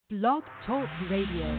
Blog Talk Radio.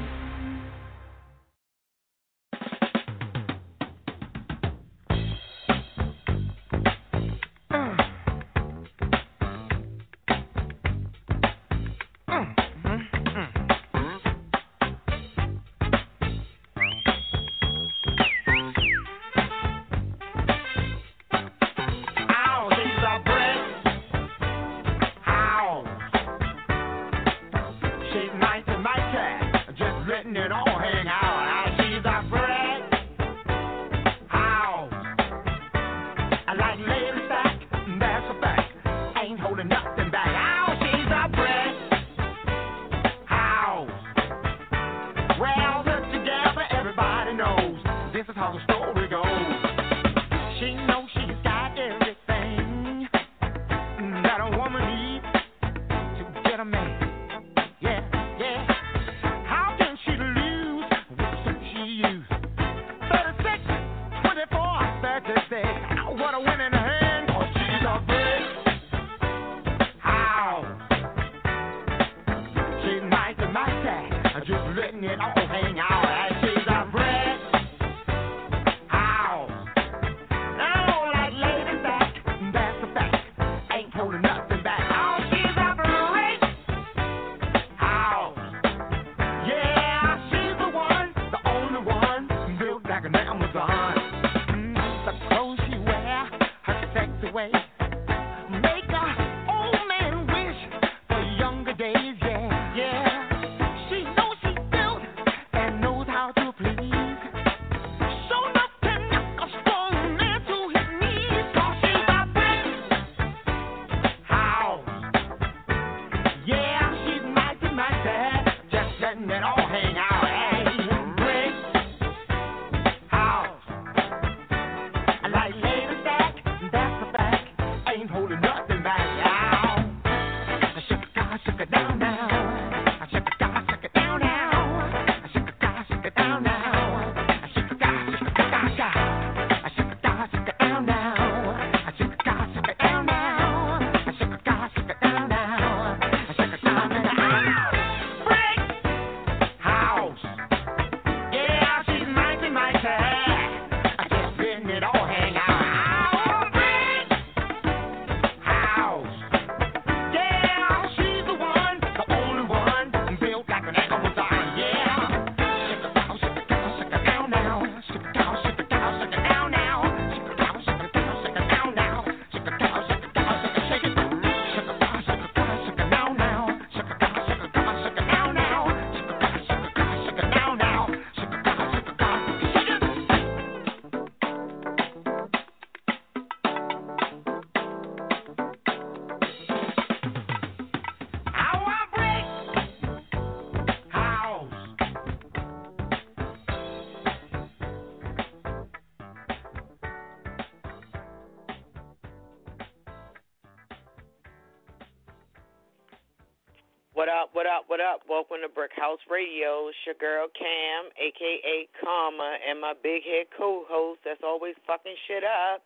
What up? Welcome to Brick House Radio. It's your girl Cam, a.k.a. Karma, and my big head co-host that's always fucking shit up.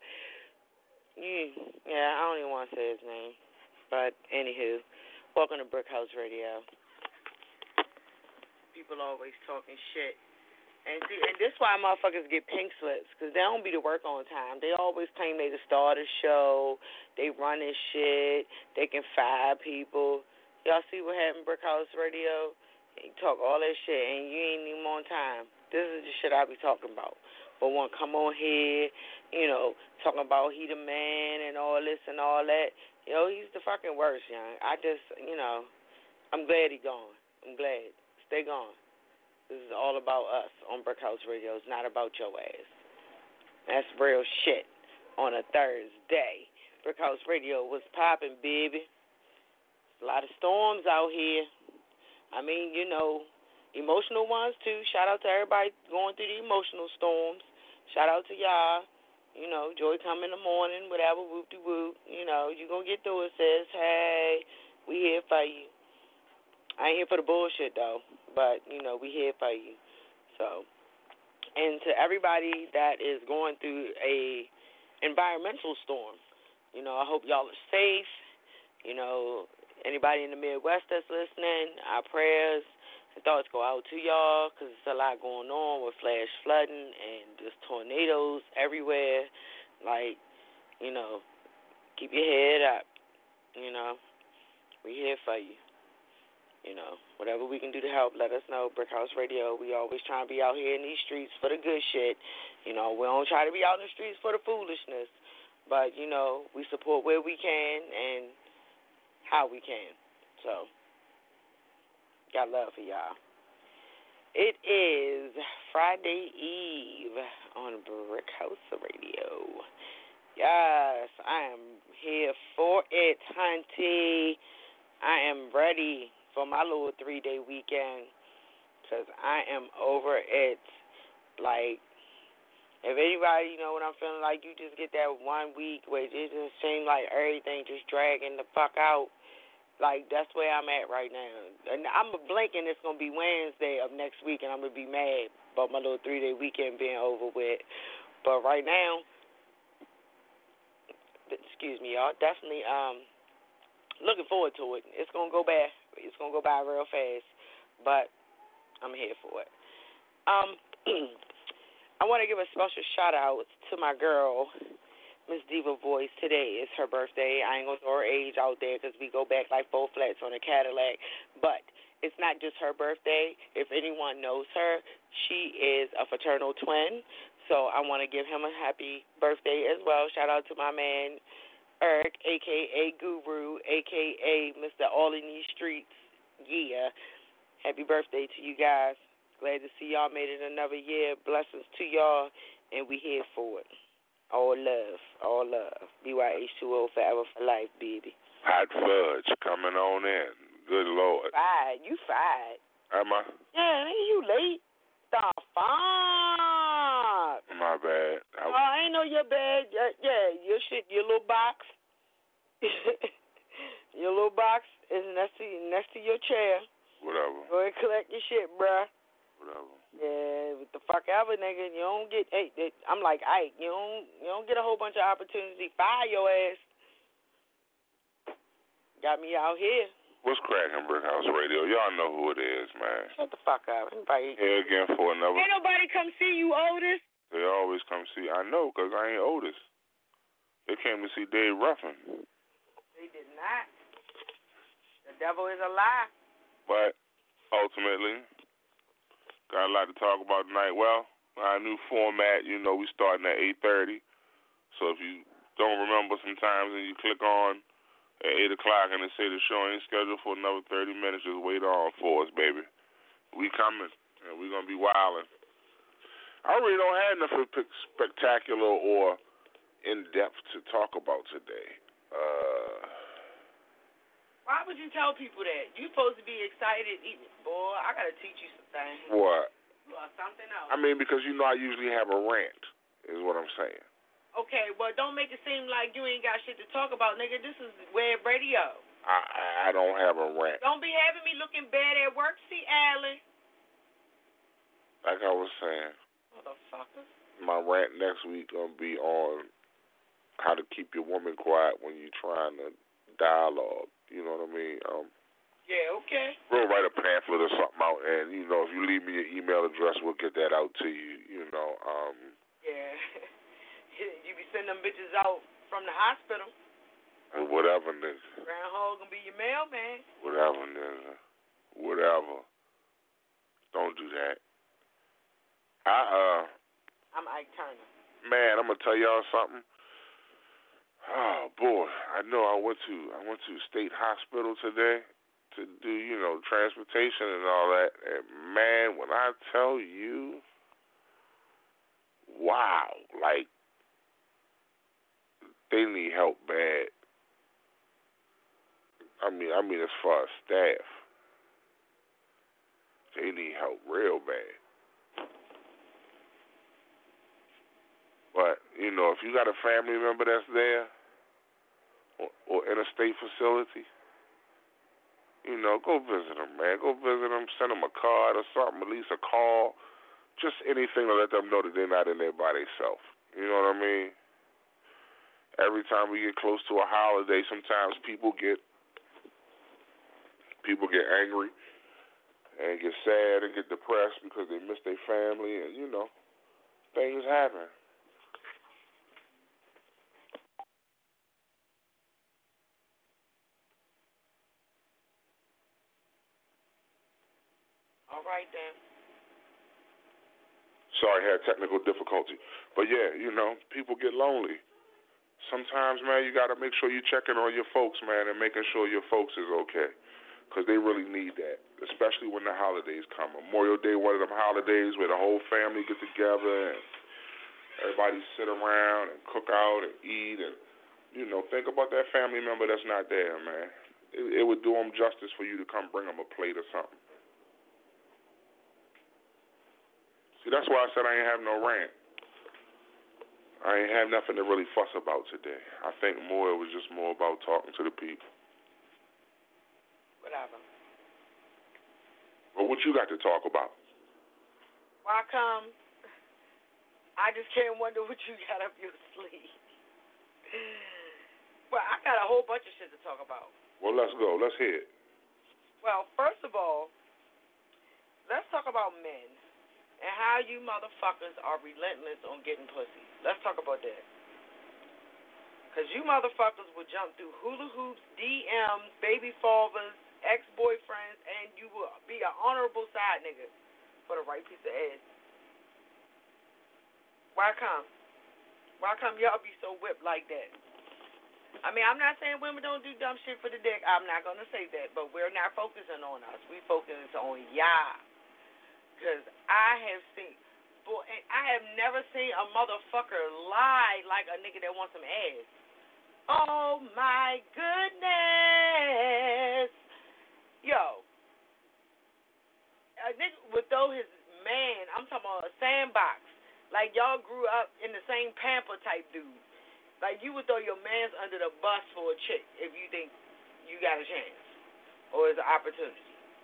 Yeah, I don't even want to say his name. But, anywho, welcome to Brick House Radio. People always talking shit. And see, and this is why motherfuckers get pink slips, because they don't be to work on time. They always claim they the star of the show, they run this shit, they can fire people. Y'all see what happened, Brick House Radio? You talk all that shit, and you ain't even on time. This is the shit I be talking about. But one come on here, talking about he the man and all this and all that. He's the fucking worst, young. I'm glad he gone. I'm glad. Stay gone. This is all about us on Brick House Radio. It's not about your ass. That's real shit on a Thursday. Brick House Radio was popping, baby. A lot of storms out here. I mean, emotional ones too. Shout out to everybody going through the emotional storms. Shout out to y'all. Joy come in the morning, whatever, whoop-de-whoop. You're going to get through it, sis. Hey, we here for you. I ain't here for the bullshit, though, but, we here for you. So, and to everybody that is going through a environmental storm, I hope y'all are safe. Anybody in the Midwest that's listening, our prayers and thoughts go out to y'all because there's a lot going on with flash flooding and just tornadoes everywhere. Like, keep your head up. We here for you. Whatever we can do to help, let us know. Brick House Radio, we always trying to be out here in these streets for the good shit. We don't try to be out in the streets for the foolishness. But, we support where we can and how we can. So, got love for y'all. It is Friday Eve on Brick House Radio. Yes, I am here for it, hunty. I am ready for my little 3-day weekend because I am over it. Like, if anybody, what I'm feeling like, you just get that 1 week where it just seems like everything just dragging the fuck out. Like, that's where I'm at right now. And I'm blinking it's going to be Wednesday of next week, and I'm going to be mad about my little 3-day weekend being over with. But right now, excuse me, y'all, definitely looking forward to it. It's going to go by. It's going to go by real fast, but I'm here for it. I want to give a special shout-out to my girl, Miss Diva Voice. Today is her birthday. I ain't going to throw her age out there because we go back like 4 flats on a Cadillac, but it's not just her birthday. If anyone knows her, she is a fraternal twin, so I want to give him a happy birthday as well. Shout-out to my man, Eric, a.k.a. Guru, a.k.a. Mr. All in These Streets. Yeah. Happy birthday to you guys. Glad to see y'all made it another year. Blessings to y'all, and we here for it. All love, all love. BYH2O forever for life, baby. Hot fudge coming on in. Good Lord. You fired. Am I? Yeah, ain't you late? The fuck? My bad. I ain't know you're bad. Yeah, your shit, your little box. Your little box is next to your chair. Whatever. Go ahead and collect your shit, bruh. Whatever. Yeah, what the fuck ever, nigga. You don't get. Hey, I'm like Ike. You don't get a whole bunch of opportunity. Fire your ass. Got me out here. What's cracking, Brick House Radio? Y'all know who it is, man. Shut the fuck up. Anybody? Here again for another. Ain't nobody come see you, Otis. They always come see. I know, because I ain't Otis. They came to see Dave Ruffin. They did not. The devil is a lie. But ultimately, got a lot to talk about tonight. Well, our new format, we starting at 8:30. So if you don't remember sometimes and you click on at 8 o'clock and they say the show ain't scheduled for another 30 minutes, just wait on for us, baby. We coming, and we going to be wilding. I really don't have nothing spectacular or in-depth to talk about today. Why would you tell people that? You supposed to be excited. Boy, I got to teach you some things. What? You are something else. I mean, because I usually have a rant, is what I'm saying. Okay, well, don't make it seem like you ain't got shit to talk about, nigga. This is web radio. I don't have a rant. Don't be having me looking bad at work, see, Allen. Like I was saying. Motherfucker. My rant next week going to be on how to keep your woman quiet when you're trying to dialogue. You know what I mean? Yeah, okay. We'll write a pamphlet or something out, and, if you leave me your email address, we'll get that out to you, Yeah. You be sending them bitches out from the hospital. Whatever, nigga. Groundhog gonna be your mailman. Whatever, nigga. Whatever. Don't do that. I'm Ike Turner. Man, I'm gonna tell y'all something. Oh boy, I know I went to state hospital today to do, transportation and all that. And man, when I tell you, wow, like they need help bad. I mean as far as staff. They need help real bad. But, if you got a family member that's there or in a state facility, go visit them, man. Go visit them, send them a card or something, at least a call, just anything to let them know that they're not in there by themselves. You know what I mean? Every time we get close to a holiday, sometimes people get People get angry and get sad and get depressed because they miss their family, and things happen. All right then. Sorry, I had technical difficulty. But yeah, people get lonely. Sometimes, man, you got to make sure you're checking on your folks, man, and making sure your folks is okay. Because they really need that, especially when the holidays come. Memorial Day, one of them holidays where the whole family get together and everybody sit around and cook out and eat and, think about that family member that's not there, man. It would do them justice for you to come bring them a plate or something. See, that's why I said I ain't have no rant. I ain't have nothing to really fuss about today. I think it was just more about talking to the people. Whatever. Well, what you got to talk about? Why come? I just can't wonder what you got up your sleeve. Well, I got a whole bunch of shit to talk about. Well, let's go. Let's hear it. Well, first of all, let's talk about men and how you motherfuckers are relentless on getting pussy. Let's talk about that. Because you motherfuckers will jump through hula hoops, DMs, baby fathers, ex-boyfriends, and you will be an honorable side nigga for the right piece of ass. Why come? Why come y'all be so whipped like that? I mean, I'm not saying women don't do dumb shit for the dick. I'm not going to say that. But we're not focusing on us. We focus on y'all. Because I have never seen a motherfucker lie like a nigga that wants some ass. Oh, my goodness. Yo. A nigga would throw his man, I'm talking about a sandbox. Like y'all grew up in the same pamper type dude. Like you would throw your mans under the bus for a chick if you think you got a chance or it's an opportunity.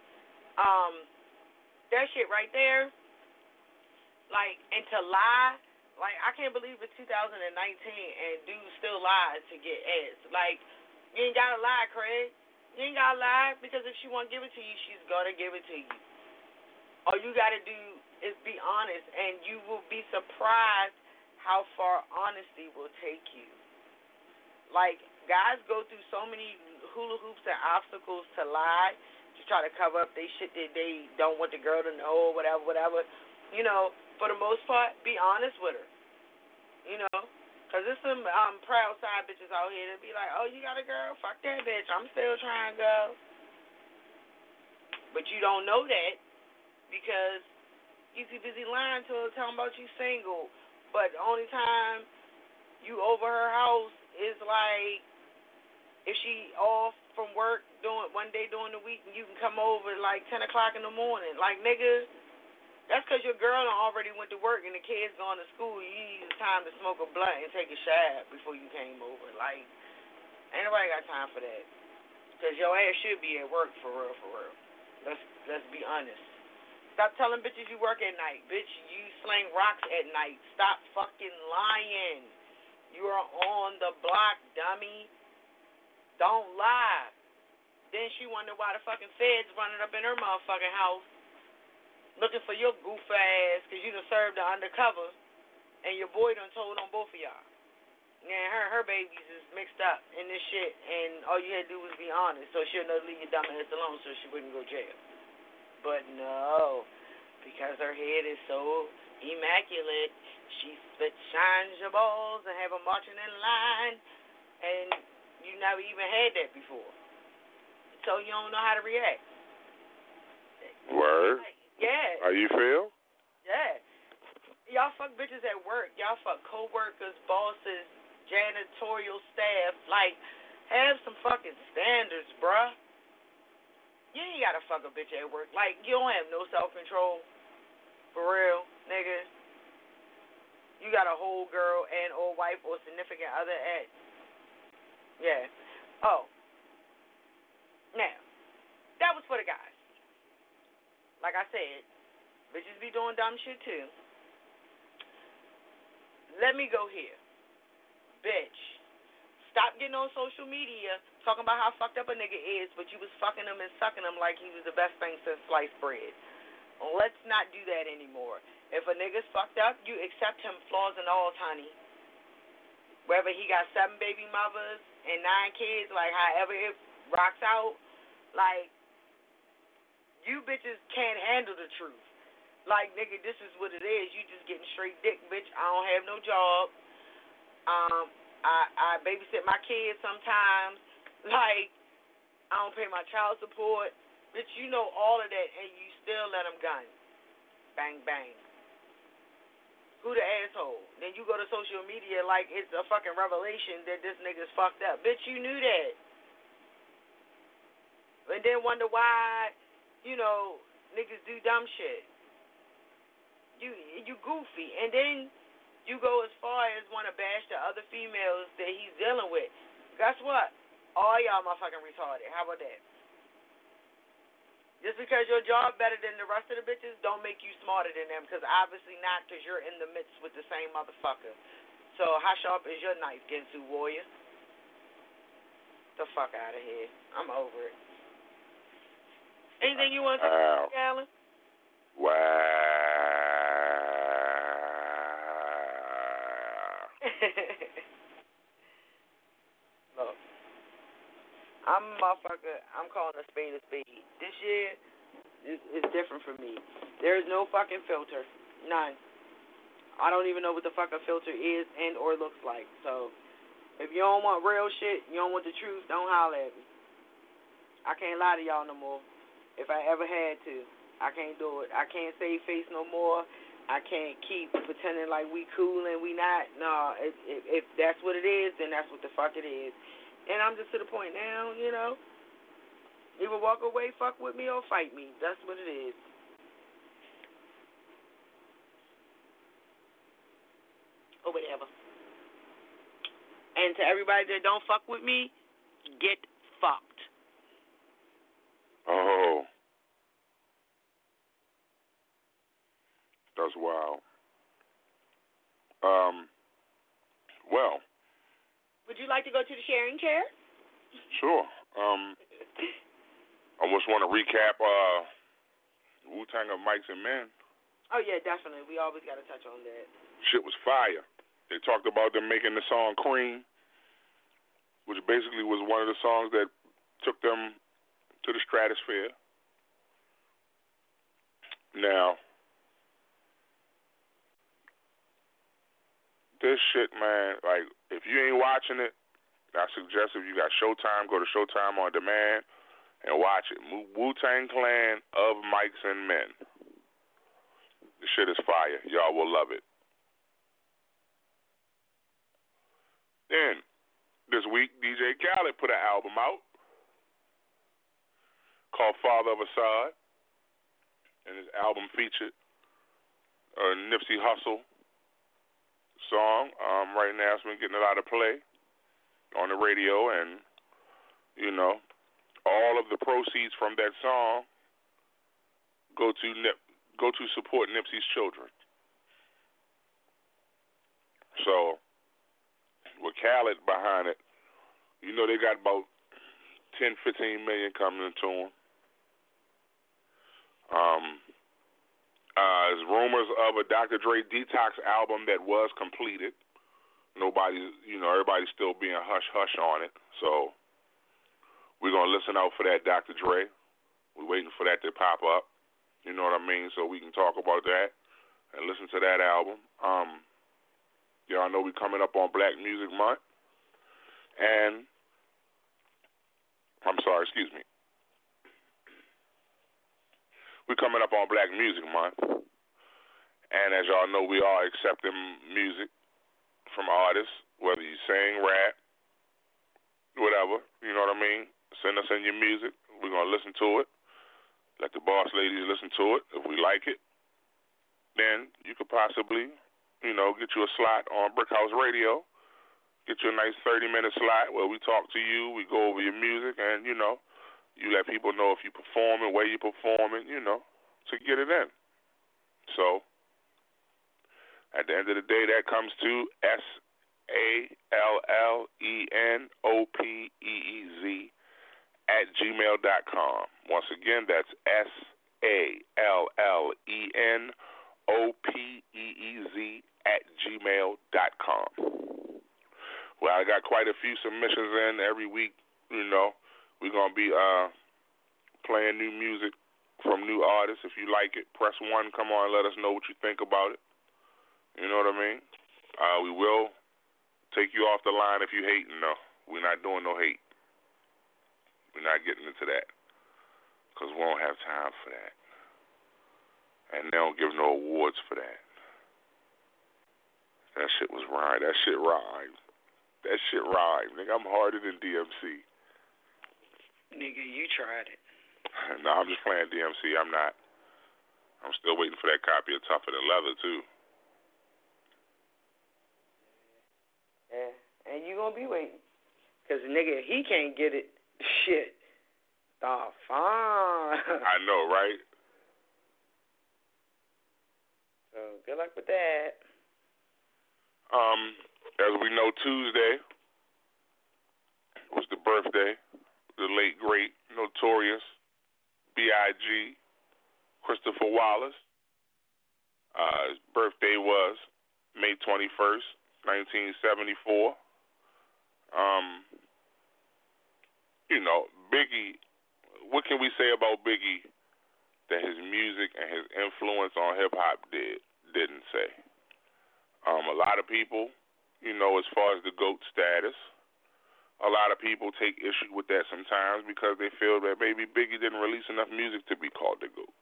That shit right there, like, and to lie, like, I can't believe it's 2019 and dudes still lie to get ass. Like, you ain't gotta lie, Craig. You ain't gotta lie because if she wanna give it to you, she's gonna give it to you. All you gotta do is be honest, and you will be surprised how far honesty will take you. Like, guys go through so many hula hoops and obstacles to lie, to try to cover up they shit that they don't want the girl to know or whatever. For the most part, be honest with her. Because there's some proud side bitches out here that be like, oh, you got a girl? Fuck that bitch. I'm still trying to go. But you don't know that because you too busy lying to her, talking about you single. But the only time you over her house is like if she off from work one day during the week and you can come over like 10 o'clock in the morning. Like, nigga, that's because your girl already went to work and the kids going to school. You used time to smoke a blunt and take a shab before you came over. Like, ain't nobody got time for that. Because your ass should be at work for real, for real. Let's be honest. Stop telling bitches you work at night. Bitch, you sling rocks at night. Stop fucking lying. You are on the block, dummy. Don't lie. Then she wonder why the fucking feds running up in her motherfucking house looking for your goof ass because you done served the undercover and your boy done told on both of y'all. Yeah, her babies is mixed up in this shit and all you had to do was be honest so she'll know to leave your dumb ass alone so she wouldn't go jail. But no, because her head is so immaculate, she shines your balls and have them marching in line and you never even had that before. So you don't know how to react. Word? Yeah. How you feel? Yeah. Y'all fuck bitches at work. Y'all fuck co-workers, bosses, janitorial staff. Like, have some fucking standards, bruh. You ain't gotta fuck a bitch at work. Like, you don't have no self-control. For real, nigga. You got a whole girl and or wife or significant other at. Yeah. Oh. Now, that was for the guys. Like I said, bitches be doing dumb shit too. Let me go here. Bitch, stop getting on social media talking about how fucked up a nigga is, but you was fucking him and sucking him like he was the best thing since sliced bread. Let's not do that anymore. If a nigga's fucked up, you accept him flaws and all, honey. Whether he got 7 baby mothers and 9 kids, like however it rocks out, like, you bitches can't handle the truth. Like, nigga, this is what it is. You just getting straight dick, bitch. I don't have no job. I babysit my kids sometimes. Like, I don't pay my child support. Bitch, you know all of that, and you still let them gun. Bang, bang. Who the asshole? Then you go to social media like it's a fucking revelation that this nigga's fucked up. Bitch, you knew that. And then wonder why, you know, niggas do dumb shit. You goofy. And then you go as far as want to bash the other females that he's dealing with. Guess what? All y'all motherfucking retarded. How about that? Just because your job better than the rest of the bitches don't make you smarter than them, because obviously not, because you're in the midst with the same motherfucker. So how sharp is your knife, Gensu warrior? The fuck out of here. I'm over it. Anything you want to say, Alan? Wow. Look, I'm calling a spade a spade. This year is different for me. There is no fucking filter. None. I don't even know what the fuck a filter is and or looks like. So, if you don't want real shit, you don't want the truth, don't holler at me. I can't lie to y'all no more. If I ever had to, I can't do it. I can't save face no more. I can't keep pretending like we cool and we not. No, if that's what it is, then that's what the fuck it is. And I'm just to the point now, you know, either walk away, fuck with me, or fight me. That's what it is. Or whatever. And to everybody that don't fuck with me, get fucked. Oh. That's wild. Well. Would you like to go to the sharing chair? Sure. I just want to recap Wu-Tang of Mics and Men. Oh, yeah, definitely. We always got to touch on that. Shit was fire. They talked about them making the song Cream, which basically was one of the songs that took them to the stratosphere. Now, this shit, man, like, if you ain't watching it, I suggest if you got Showtime, go to Showtime on demand and watch it. Wu-Tang Clan of Mics and Men. This shit is fire. Y'all will love it. Then, this week, DJ Khaled put an album out called Father of Assad. And his album featured a Nipsey Hussle song. Right now it's been getting a lot of play on the radio, and, you know, all of the proceeds from that song go to support Nipsey's children. So, with Khaled behind it, you know they got about 10, 15 million coming into them. There's rumors of a Dr. Dre Detox album that was completed. Everybody's still being hush-hush on it. So we're going to listen out for that Dr. Dre. We're waiting for that to pop up. You know what I mean? So we can talk about that and listen to that album. Y'all know we're coming up on Black Music Month. And, we're coming up on Black Music Month. And as y'all know, we are accepting music from artists, whether you sing, rap, whatever, you know what I mean? Send us in your music. We're going to listen to it. Let the boss ladies listen to it. If we like it, then you could possibly, get you a slot on Brick House Radio. Get you a nice 30-minute slot where we talk to you, we go over your music, and, you let people know if you're performing, where you're performing, to get it in. So, at the end of the day, that comes to SALLENOPEEZ @gmail.com. Once again, that's SALLENOPEEZ @gmail.com. Well, I got quite a few submissions in every week. You know, we're going to be playing new music from new artists. If you like it, press 1. Come on, let us know what you think about it. You know what I mean? We will take you off the line if you hating, though. We're not doing no hate. We're not getting into that because we won't have time for that. And they don't give no awards for that. That shit was rhyme. That shit rhymed. That shit rhymed. Nigga, I'm harder than DMC. Nigga, you tried it. No, I'm just playing DMC. I'm not. I'm still waiting for that copy of Tougher Than Leather, too. Yeah, and you gonna be waiting. Because, nigga, he can't get it. Shit. Oh, fine. I know, right? So, good luck with that. As we know, Tuesday was the birthday of the late, great, notorious B.I.G. Christopher Wallace. His birthday was May 21st, 1974. You know, Biggie, what can we say about Biggie that his music and his influence on hip-hop didn't say? A lot of people, you know, as far as the GOAT status, a lot of people take issue with that sometimes because they feel that maybe Biggie didn't release enough music to be called the GOAT.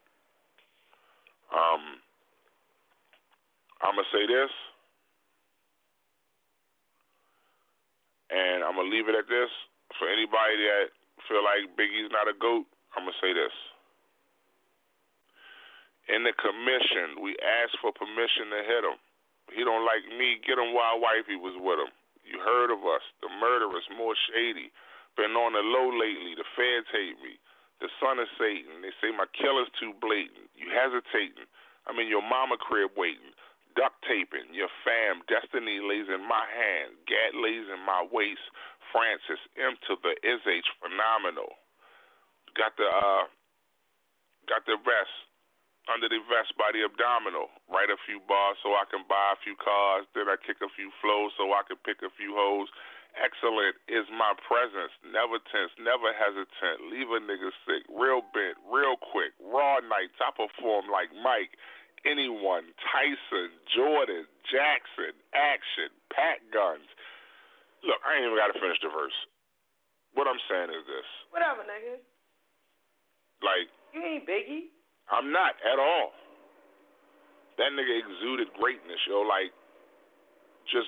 I'm going to say this, and I'm going to leave it at this. For anybody that feel like Biggie's not a GOAT, I'm going to say this. In the commission, we asked for permission to hit him. He don't like me, get him while wifey was with him. You heard of us, the murderers, more shady. Been on the low lately, the feds hate me. The son of Satan, they say my killer's too blatant. You hesitating, I'm in your mama crib waiting. Duct taping, your fam, destiny lays in my hand. Gat lays in my waist. Francis M to the SH, phenomenal. Got the vest. Under the vest by the abdominal. Write a few bars so I can buy a few cars. Then I kick a few flows so I can pick a few hoes. Excellent is my presence. Never tense, never hesitant. Leave a nigga sick. Real bent, real quick. Raw nights. I perform like Mike. Anyone. Tyson, Jordan, Jackson, Action, Pat Guns. Look, I ain't even got to finish the verse. What I'm saying is this. Whatever, nigga. Like. You ain't Biggie. I'm not at all. That nigga exuded greatness, yo. Like, just,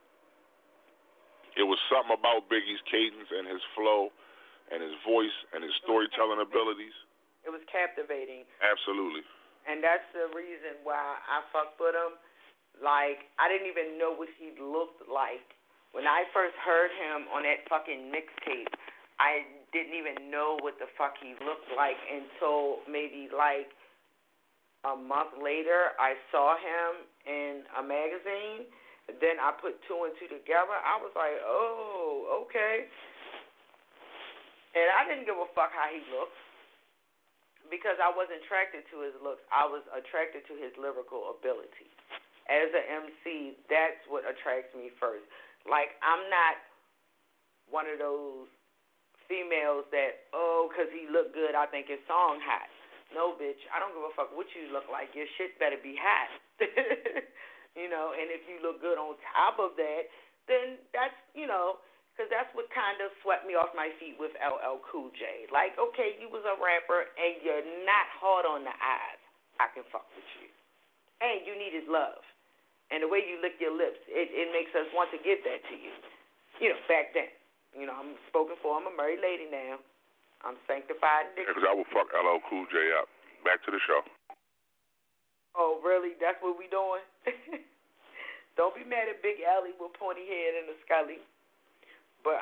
it was something about Biggie's cadence and his flow and his voice and his storytelling abilities. It was captivating. Absolutely. And that's the reason why I fucked with him. Like, I didn't even know what he looked like. When I first heard him on that fucking mixtape, I didn't even know what the fuck he looked like until maybe like a month later I saw him in a magazine. Then I put 2 and 2 together. I was like, oh, okay. And I didn't give a fuck how he looked because I wasn't attracted to his looks. I was attracted to his lyrical ability. As an MC, that's what attracts me first. Like, I'm not one of those females that, because he look good, I think his song hot. No, bitch, I don't give a fuck what you look like. Your shit better be hot. You know, and if you look good on top of that, then that's, you know, because that's what kind of swept me off my feet with LL Cool J. Like, okay, you was a rapper and you're not hard on the eyes. I can fuck with you. And you need his love. And the way you lick your lips, it makes us want to give that to you. You know, back then. You know, I'm spoken for. I'm a married lady now. I'm sanctified. Yeah, because I will fuck LL Cool J up. Back to the show. Oh, really? That's what we doing? Don't be mad at Big Ellie with pointy head and a scully. But,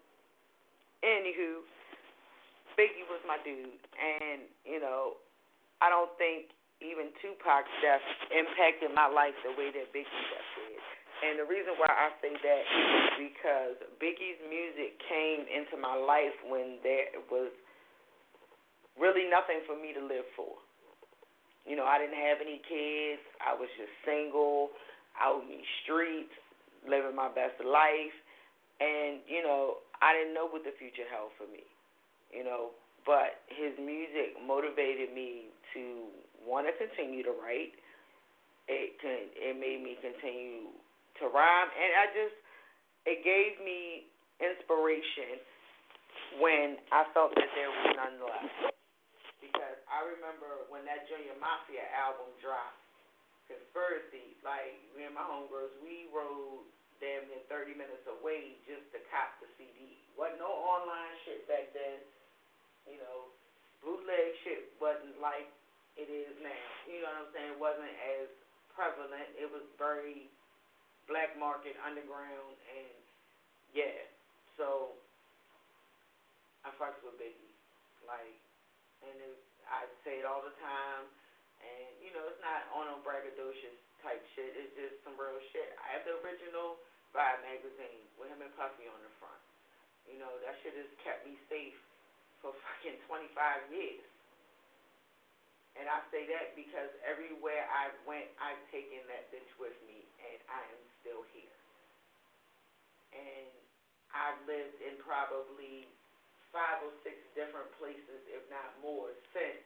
anywho, Biggie was my dude. And, you know, I don't think even Tupac's death impacted my life the way that Biggie's death did. And the reason why I say that is because Biggie's music came into my life when there was really nothing for me to live for. You know, I didn't have any kids. I was just single, out in these streets, living my best life. And, you know, I didn't know what the future held for me, you know. But his music motivated me to want to continue to write. It made me continue to rhyme. And it gave me inspiration when I felt that there was none left. Because I remember when that Junior Mafia album dropped, Conspiracy, like, me and my homegirls, we rode damn near 30 minutes away just to cop the CD. Wasn't no online shit back then. You know, bootleg shit wasn't like it is now. You know what I'm saying? It wasn't as prevalent. It was very black market, underground, and yeah. So I fucks with Biggie. Like, and I say it all the time. And, you know, it's not on no braggadocious type shit. It's just some real shit. I have the original Vibe magazine with him and Puffy on the front. You know, that shit has kept me safe for fucking 25 years. And I say that because everywhere I went, I've taken that bitch with me, and I am still here. And I've lived in probably 5 or 6 different places, if not more, since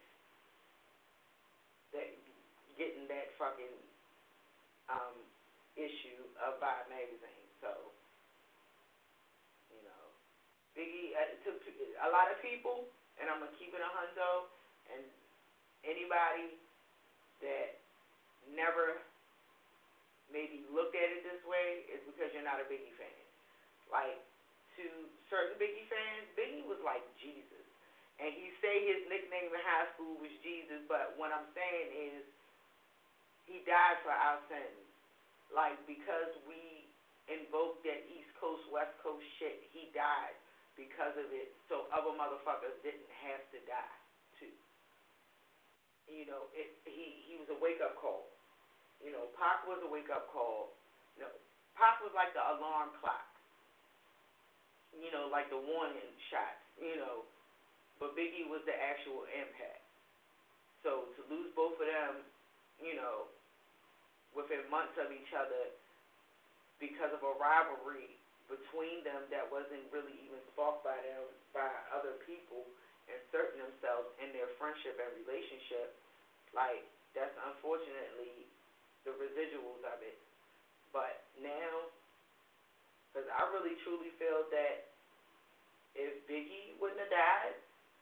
that getting that fucking issue of Vibe magazine. So, you know, Biggie, to a lot of people, and I'm gonna keep it 100, and anybody that never maybe looked at it this way is because you're not a Biggie fan. Like, to certain Biggie fans, Biggie was like Jesus. And he say his nickname in high school was Jesus, but what I'm saying is he died for our sins. Like, because we invoked that East Coast, West Coast shit, he died because of it, so other motherfuckers didn't have to die, too. You know, he was a wake-up call. You know, Pac was a wake-up call. You know, Pac was like the alarm clock. You know, like the warning shots, you know. But Biggie was the actual impact. So to lose both of them, you know, within months of each other because of a rivalry between them that wasn't really even sparked by them, by other people inserting themselves in their friendship and relationship, like, that's unfortunately the residuals of it. But now, because I really truly feel that if Biggie wouldn't have died,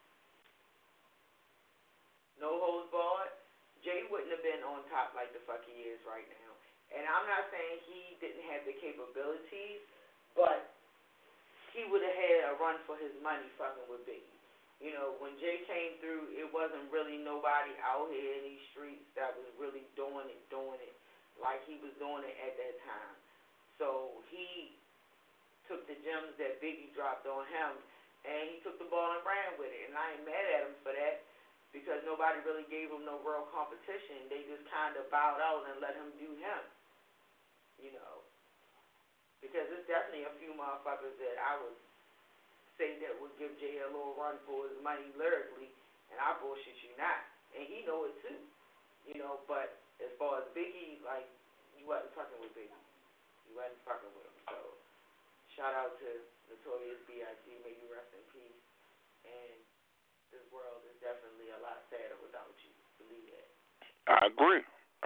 no holds barred, Jay wouldn't have been on top like the fuck he is right now. And I'm not saying he didn't have the capabilities, but he would have had a run for his money fucking with Biggie. You know, when Jay came through, it wasn't really nobody out here in these streets that was really doing it like he was doing it at that time. So he took the gems that Biggie dropped on him, and he took the ball and ran with it. And I ain't mad at him for that, because nobody really gave him no real competition. They just kind of bowed out and let him do him, you know. Because there's definitely a few motherfuckers that I would say that would give Jay a little run for his money lyrically, and I bullshit you not. And he know it too, you know. But as far as Biggie, like, you wasn't fucking with Biggie. You wasn't fucking with him. So shout out to Notorious B.I.G. May you rest in peace. And this world is definitely a lot sadder without you. Believe that. I agree.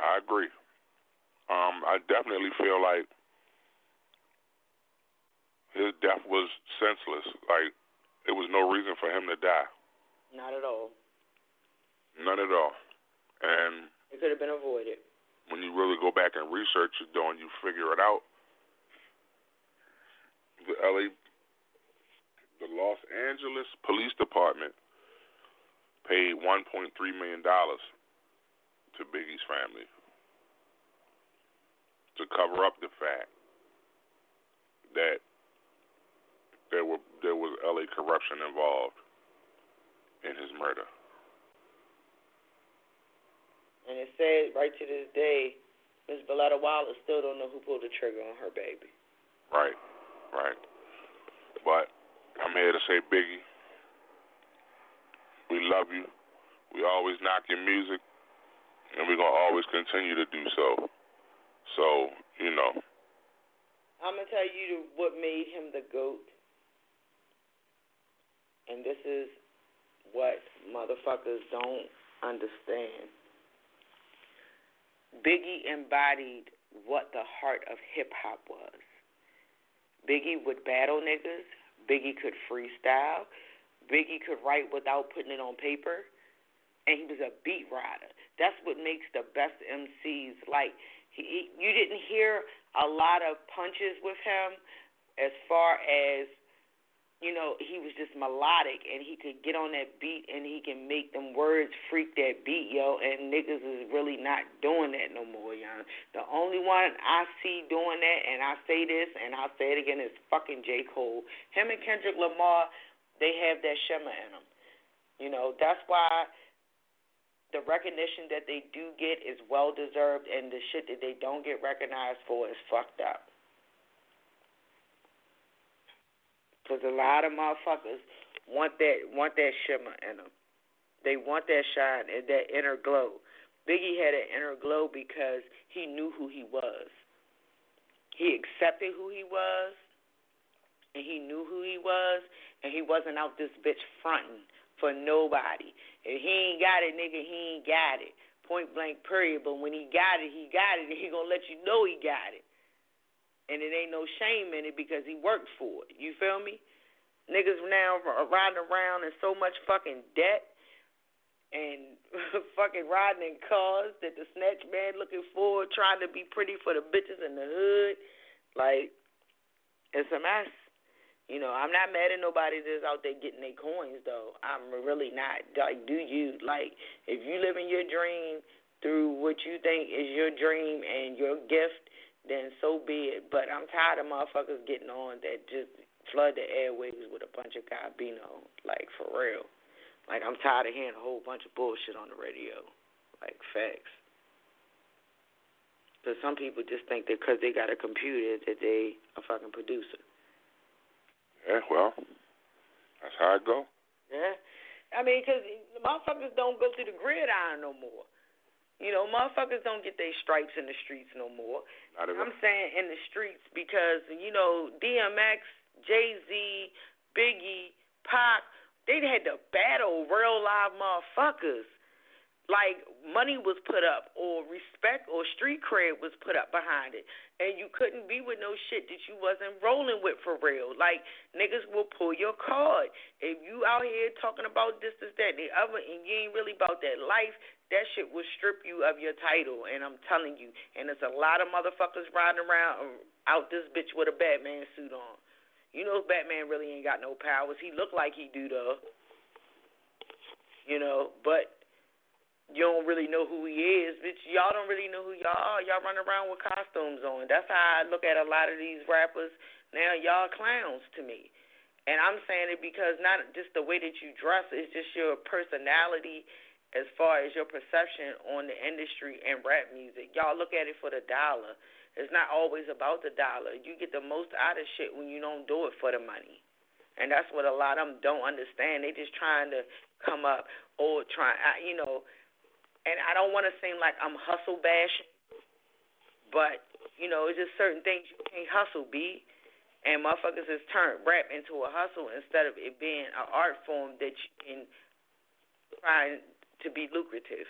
I definitely feel like his death was senseless. Like, there was no reason for him to die. Not at all. None at all. And it could have been avoided. When you really go back and research it, though, and you figure it out, the Los Angeles Police Department paid $1.3 million to Biggie's family to cover up the fact that there was LA corruption involved in his murder. And it said right to this day Miss Valletta Wallace still don't know who pulled the trigger on her baby. Right. But I'm here to say, Biggie, we love you. We always knock your music, and we're going to always continue to do so. So, you know. I'm going to tell you what made him the GOAT. And this is what motherfuckers don't understand. Biggie embodied what the heart of hip-hop was. Biggie would battle niggas. Biggie could freestyle. Biggie could write without putting it on paper. And he was a beat rider. That's what makes the best MCs. Like, you didn't hear a lot of punches with him as far as, you know, he was just melodic and he could get on that beat and he can make them words freak that beat, yo, and niggas is really not doing that no more, yo. The only one I see doing that, and I say this and I'll say it again, is fucking J. Cole. Him and Kendrick Lamar, they have that shimmer in them. You know, that's why the recognition that they do get is well-deserved, and the shit that they don't get recognized for is fucked up. Because a lot of motherfuckers want that shimmer in them. They want that shine and that inner glow. Biggie had an inner glow because he knew who he was. He accepted who he was, and he knew who he was, and he wasn't out this bitch fronting for nobody. If he ain't got it, nigga, he ain't got it. Point blank, period. But when he got it, and he gonna let you know he got it. And it ain't no shame in it because he worked for it. You feel me? Niggas now are riding around in so much fucking debt and fucking riding in cars that the snatch man looking for, trying to be pretty for the bitches in the hood. Like, it's a mess. You know, I'm not mad at nobody that's out there getting their coins, though. I'm really not. Like, do you? Like, if you live in your dream through what you think is your dream and your gift, then so be it. But I'm tired of motherfuckers getting on that just flood the airwaves with a bunch of Gabino. Like, for real. Like, I'm tired of hearing a whole bunch of bullshit on the radio. Like, facts. Because some people just think that because they got a computer that they a fucking producer. Yeah, well, that's how it go. Yeah. I mean, because motherfuckers don't go to the gridiron no more. You know, motherfuckers don't get their stripes in the streets no more. I'm saying in the streets because, you know, DMX, Jay-Z, Biggie, Pac, they had to battle real live motherfuckers. Like, money was put up or respect or street cred was put up behind it. And you couldn't be with no shit that you wasn't rolling with for real. Like, niggas will pull your card. If you out here talking about this, that, and the other, and you ain't really about that life, that shit will strip you of your title. And I'm telling you, and there's a lot of motherfuckers riding around out this bitch with a Batman suit on. You know Batman really ain't got no powers. He look like he do, though. You know, but you don't really know who he is, bitch. Y'all don't really know who y'all are. Y'all run around with costumes on. That's how I look at a lot of these rappers. Now, y'all clowns to me. And I'm saying it because not just the way that you dress, it's just your personality as far as your perception on the industry and rap music. Y'all look at it for the dollar. It's not always about the dollar. You get the most out of shit when you don't do it for the money. And that's what a lot of them don't understand. They just trying to come up or you know, and I don't want to seem like I'm hustle bashing, but, you know, it's just certain things you can't hustle, B. And motherfuckers has turned rap into a hustle instead of it being an art form that you can try to be lucrative.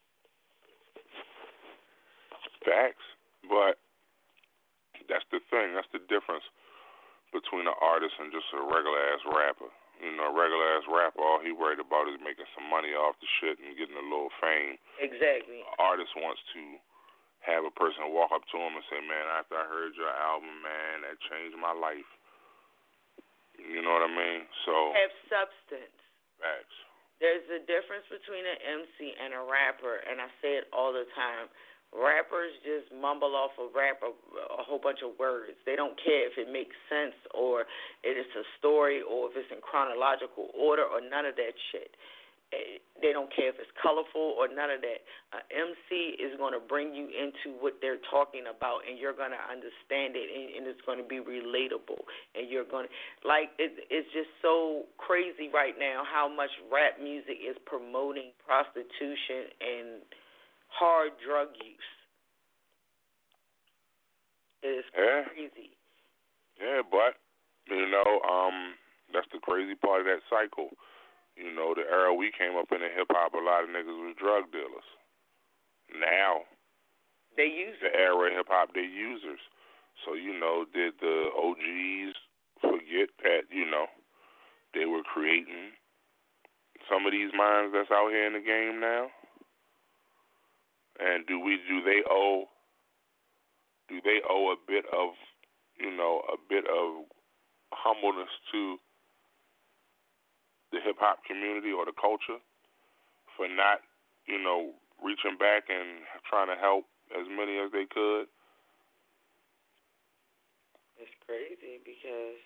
Facts. But that's the thing. That's the difference between an artist and just a regular-ass rapper. You know, a regular-ass rapper, all he worried about is making some money off the shit and getting a little fame. Exactly. An artist wants to have a person walk up to him and say, man, after I heard your album, man, that changed my life. You know what I mean? So have substance. Facts. There's a difference between an MC and a rapper, and I say it all the time. Rappers just mumble off a whole bunch of words. They don't care if it makes sense or if it's a story or if it's in chronological order or none of that shit. They don't care if it's colorful or none of that. MC is going to bring you into what they're talking about, and you're going to understand it, and it's going to be relatable. And you're going to, like, it's just so crazy right now how much rap music is promoting prostitution and hard drug use. It's crazy. Yeah, but, that's the crazy part of that cycle. The era we came up in hip-hop, a lot of niggas was drug dealers. Now, they use the era of hip-hop, they users. So, did the OGs forget that, they were creating some of these minds that's out here in the game now? And do they owe a bit of, humbleness to the hip-hop community or the culture for not, reaching back and trying to help as many as they could? It's crazy because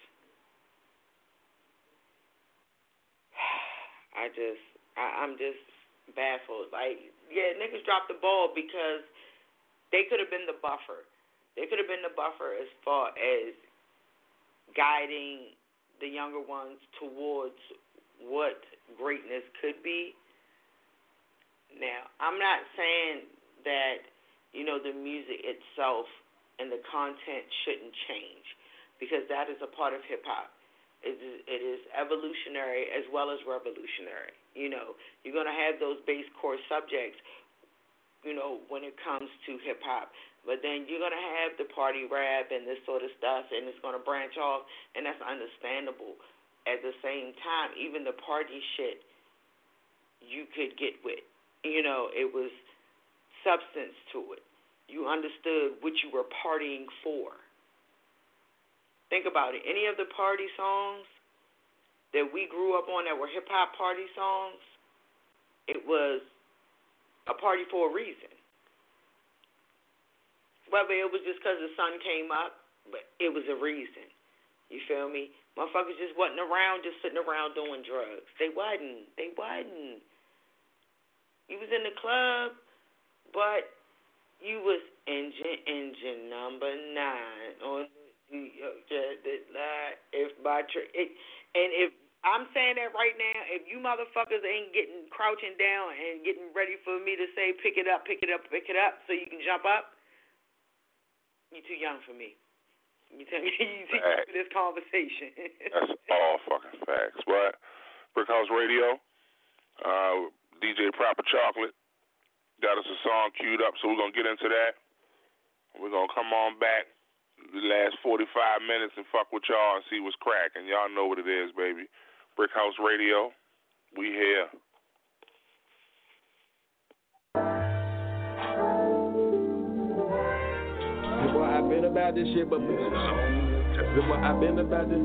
I'm just baffled. Like, yeah, niggas dropped the ball because they could have been the buffer. They could have been the buffer as far as guiding the younger ones towards what greatness could be. Now, I'm not saying that, the music itself and the content shouldn't change, because that is a part of hip-hop. It is evolutionary as well as revolutionary. You're going to have those base core subjects, when it comes to hip-hop. But then you're going to have the party rap and this sort of stuff, and it's going to branch off, and that's understandable. At the same time, even the party shit you could get with. It was substance to it. You understood what you were partying for. Think about it. Any of the party songs that we grew up on that were hip-hop party songs, it was a party for a reason. Whether it was just because the sun came up, but it was a reason. You feel me? Motherfuckers just wasn't around, just sitting around doing drugs. They wasn't. You was in the club, but you was engine number 9 on if I'm saying that right now, if you motherfuckers ain't crouching down and getting ready for me to say pick it up, so you can jump up, you're too young for me. You tell me you too young for this conversation. That's all fucking facts. But Brick House Radio, DJ Proper Chocolate got us a song queued up, so we're gonna get into that. We're gonna come on back the last 45 minutes and fuck with y'all and see what's cracking. Y'all know what it is, baby. Brick House Radio, we here. Boy, I've been about this shit, but boy, I've been about this.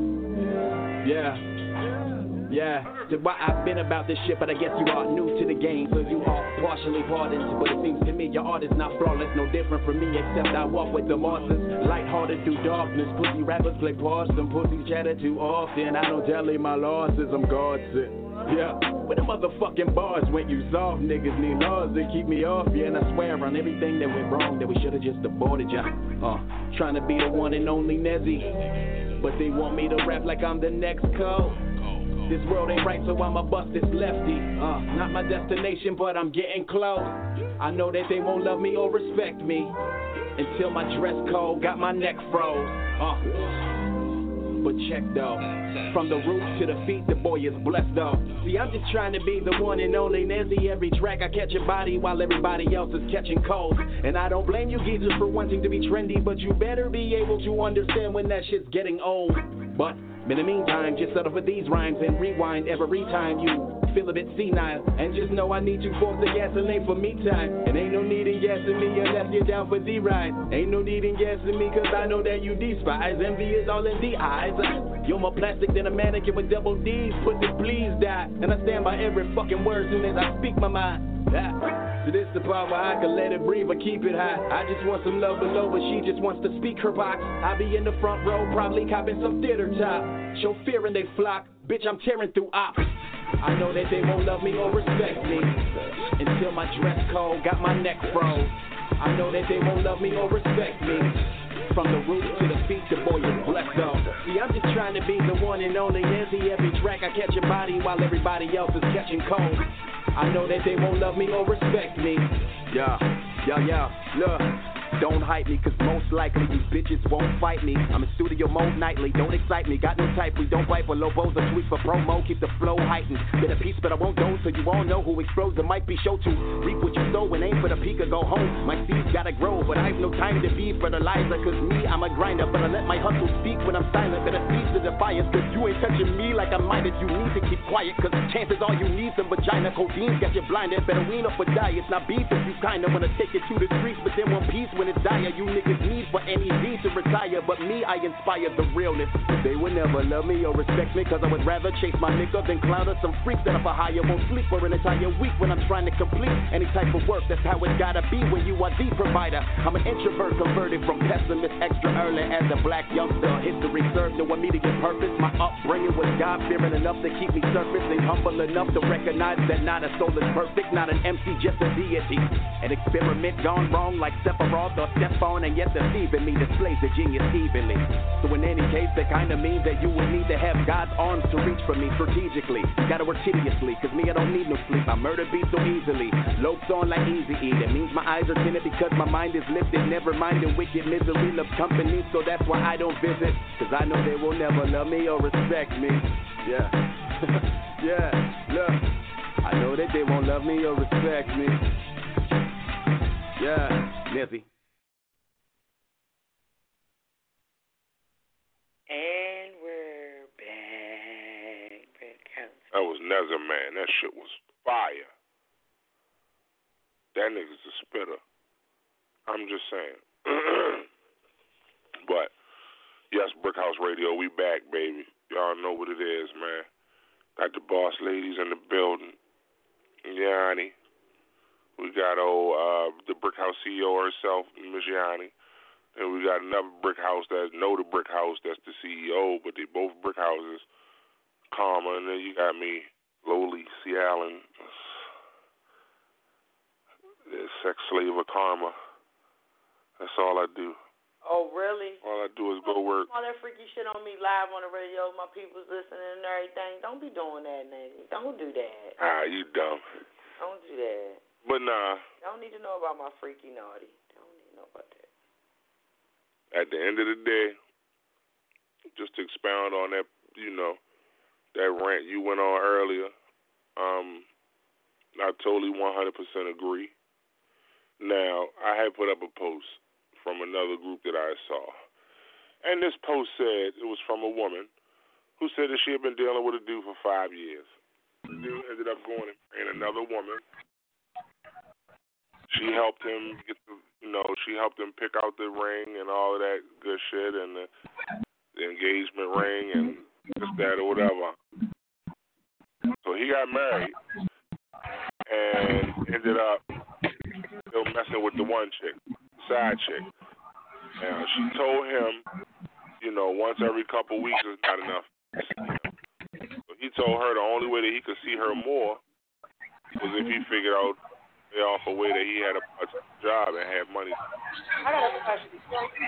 Yeah, that's why I've been about this shit, but I guess you are new to the game, so you are partially pardoned. But it seems to me your art is not flawless, no different from me, except I walk with the monsters, lighthearted through darkness. Pussy rappers play parts, some pussies chatter too often. I don't tell him my losses, I'm God sent. Yeah, where the motherfucking bars went, you soft niggas need laws that keep me off. Yeah, and I swear on everything that went wrong that we should've just aborted, ya. Trying to be the one and only Nezzy, but they want me to rap like I'm the next Cole. This world ain't right, so I'ma bust this lefty. Not my destination, but I'm getting close. I know that they won't love me or respect me until my dress code got my neck froze. But check though, from the roof to the feet, the boy is blessed though. See, I'm just trying to be the one and only Nezzy. Every track I catch a body while everybody else is catching cold. And I don't blame you geezers for wanting to be trendy, but you better be able to understand when that shit's getting old. But in the meantime, just settle for these rhymes and rewind every time you feel a bit senile. And just know I need you for the gasoline for me time. And ain't no need in gassing me unless you're down for the ride. Ain't no need in gassing me cause I know that you despise. Envy is all in the eyes. You're more plastic than a mannequin with double D's. Pussy, please die. And I stand by every fucking word soon as I speak my mind. So this the part where I can let it breathe or keep it high. I just want some love below, but she just wants to speak her box. I be in the front row, probably copping some theater top. Show fear and they flock, bitch, I'm tearing through ops. I know that they won't love me or respect me until my dress code got my neck froze. I know that they won't love me or respect me. From the roots to the feet, the boy is blessed though. See, I'm just trying to be the one and only Izzy. Every track I catch a body while everybody else is catching cold. I know that they won't love me or respect me. Yeah, look. Don't hype me, cause most likely these bitches won't fight me. I'm in studio mode nightly, don't excite me. Got no type, we don't bite for lobos or tweets for promo. Keep the flow heightened. Been a piece, but I won't go, so you all know who explodes. It might be show to reap what you sow and aim for the peak or go home. My seeds gotta grow, but I have no time to be fertilizer. Cause me, I'm a grinder, but I let my hustle speak when I'm silent. Better seize the defiance, cause you ain't touching me like I might. You need to keep quiet, cause chances are you need some vagina. Codeine's got you blinded, better wean up or die. It's not beef if you kinda wanna take it to the streets, but then one piece when it's dire. You niggas need for any need to retire, but me, I inspire the realness. They would never love me or respect me, cause I would rather chase my nigga than clown or some freak that if I hire won't sleep for an entire week when I'm trying to complete any type of work. That's how it gotta be when you are the provider. I'm an introvert converted from pessimist extra early as a black youngster. History served no immediate purpose. My upbringing was God-fearing enough to keep me surface and humble enough to recognize that not a soul is perfect, not an MC, just a deity. An experiment gone wrong like Sephiroth or Stephon, and yet deceiving me displays the genius evenly. So in any case, that kinda means that you would need to have God's arms to reach for me strategically. You gotta work tediously, cause me, I don't need no sleep. I murder beats so easily. Lopes on like Easy-E. That means my eyes are tinted because my mind is lifted. Never mind the wicked misery loves company, so that's why I don't visit. Cause I know they will never love me or respect me. Yeah. Yeah, look. I know that they won't love me or respect me. Yeah, Nizzy. And we're back. That was Nezza, man. That shit was fire. That nigga's a spitter. I'm just saying. But, yes, Brickhouse Radio, we back, baby. Y'all know what it is, man. Got the boss ladies in the building. Yanni. We got the Brickhouse CEO herself, Miss Yanni. And we got another brick house that know the brick house that's the CEO, but they both brick houses. Karma, and then you got me, lowly C. Allen, the sex slave of Karma. That's all I do. Oh, really? All I do is go work. All that freaky shit on me live on the radio, my people's listening and everything. Don't be doing that, nigga. Don't do that. You dumb. Don't do that. But nah. Don't need to know about my freaky naughty. Don't need to know about that. At the end of the day, just to expound on that, that rant you went on earlier, I totally 100% agree. Now, I had put up a post from another group that I saw, and this post said it was from a woman who said that she had been dealing with a dude for 5 years. The dude ended up going and another woman. She helped him she helped him pick out the ring and all of that good shit and the engagement ring and this, that, or whatever. So he got married and ended up still messing with the one chick, side chick. Now, she told him, once every couple weeks is not enough. So he told her the only way that he could see her more was if he figured out off a way that he had a job and had money. I got a question.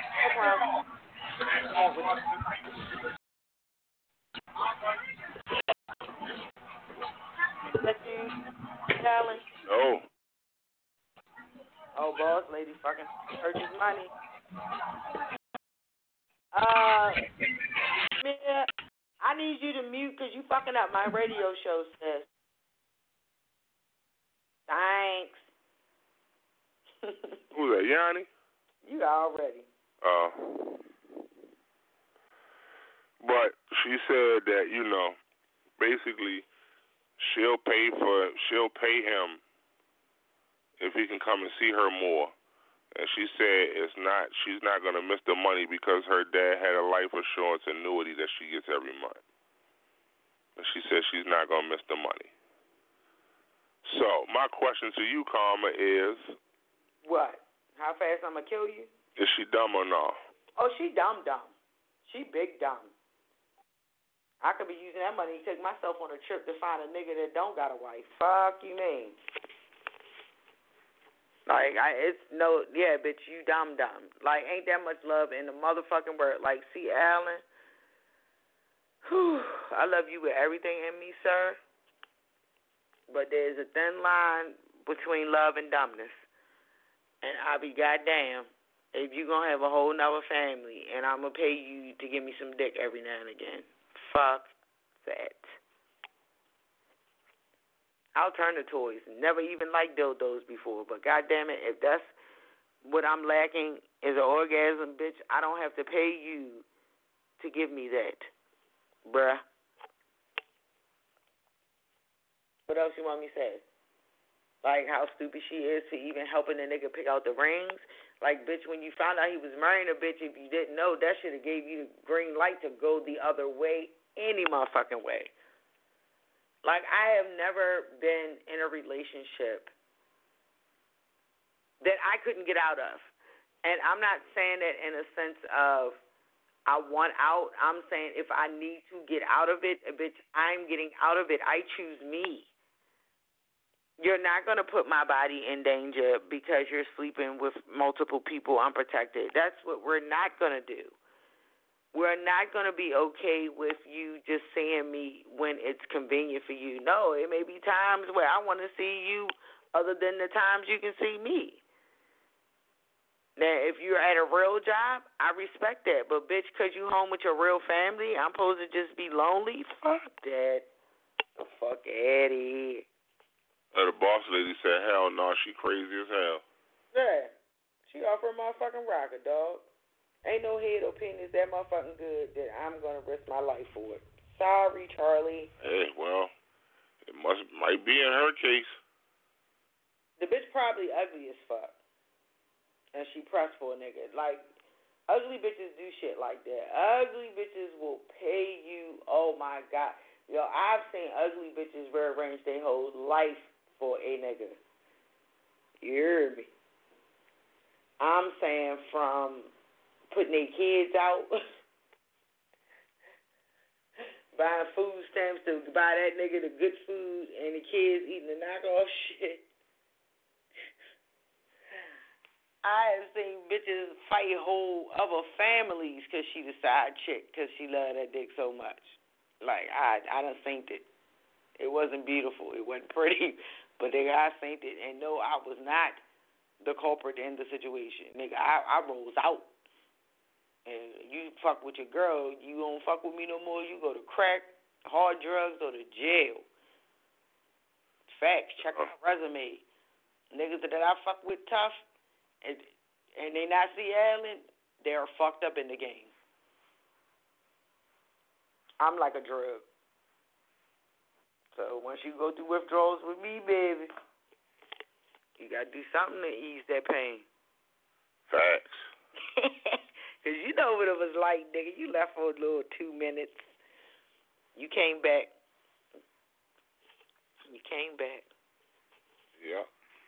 That you, Alan? No. Oh, boss lady fucking purchase money. Mia, I need you to mute because you fucking up my radio show, sis. Thanks. Who's that, Yanni? You already. But she said that, basically she'll pay him if he can come and see her more. And she said she's not gonna miss the money because her dad had a life assurance annuity that she gets every month. And she said she's not gonna miss the money. So my question to you, Karma, is what? How fast I'm gonna kill you? Is she dumb or no? Oh, she dumb. She big dumb. I could be using that money to take myself on a trip to find a nigga that don't got a wife. Fuck you mean? Like, bitch, you dumb. Like, ain't that much love in the motherfucking word. Like, see, Alan, I love you with everything in me, sir. But there's a thin line between love and dumbness. And I'll be goddamn if you going to have a whole nother family and I'm going to pay you to give me some dick every now and again. Fuck that. I'll turn to toys. Never even liked dildos before, but goddamn it, if that's what I'm lacking is an orgasm, bitch, I don't have to pay you to give me that, bruh. What else you want me to say? Like how stupid she is for even helping the nigga pick out the rings. Like, bitch, when you found out he was marrying a bitch, if you didn't know, that should have gave you the green light to go the other way, any motherfucking way. Like, I have never been in a relationship that I couldn't get out of. And I'm not saying that in a sense of I want out. I'm saying if I need to get out of it, bitch, I'm getting out of it. I choose me. You're not going to put my body in danger because you're sleeping with multiple people unprotected. That's what we're not going to do. We're not going to be okay with you just seeing me when it's convenient for you. No, it may be times where I want to see you other than the times you can see me. Now, if you're at a real job, I respect that. But, bitch, because you home with your real family, I'm supposed to just be lonely? Fuck that. The fuck out of here. The boss lady said, hell no, she crazy as hell. Yeah. She off her motherfucking rocker, dog. Ain't no head or penis that motherfucking good that I'm going to risk my life for it. Sorry, Charlie. Hey, well, it might be in her case. The bitch probably ugly as fuck. And she pressed for a nigga. Like, ugly bitches do shit like that. Ugly bitches will pay you, oh my God. Yo, I've seen ugly bitches rearrange their whole life for a nigga. You hear me? I'm saying from putting their kids out, buying food stamps to buy that nigga the good food, and the kids eating the knockoff shit. I have seen bitches fight whole other families because she the side chick because she loved that dick so much. Like, I done seen it. It wasn't beautiful. It wasn't pretty. But, nigga, I seen it. And, no, I was not the culprit in the situation. Nigga, I rose out. And you fuck with your girl, you don't fuck with me no more, you go to crack, hard drugs, or to jail. Facts. Check my resume. Niggas that I fuck with tough, and they not see Allen, they are fucked up in the game. I'm like a drug. So once you go through withdrawals with me, baby, you got to do something to ease that pain. Facts. Because you know what it was like, nigga. You left for a little 2 minutes. You came back. Yep.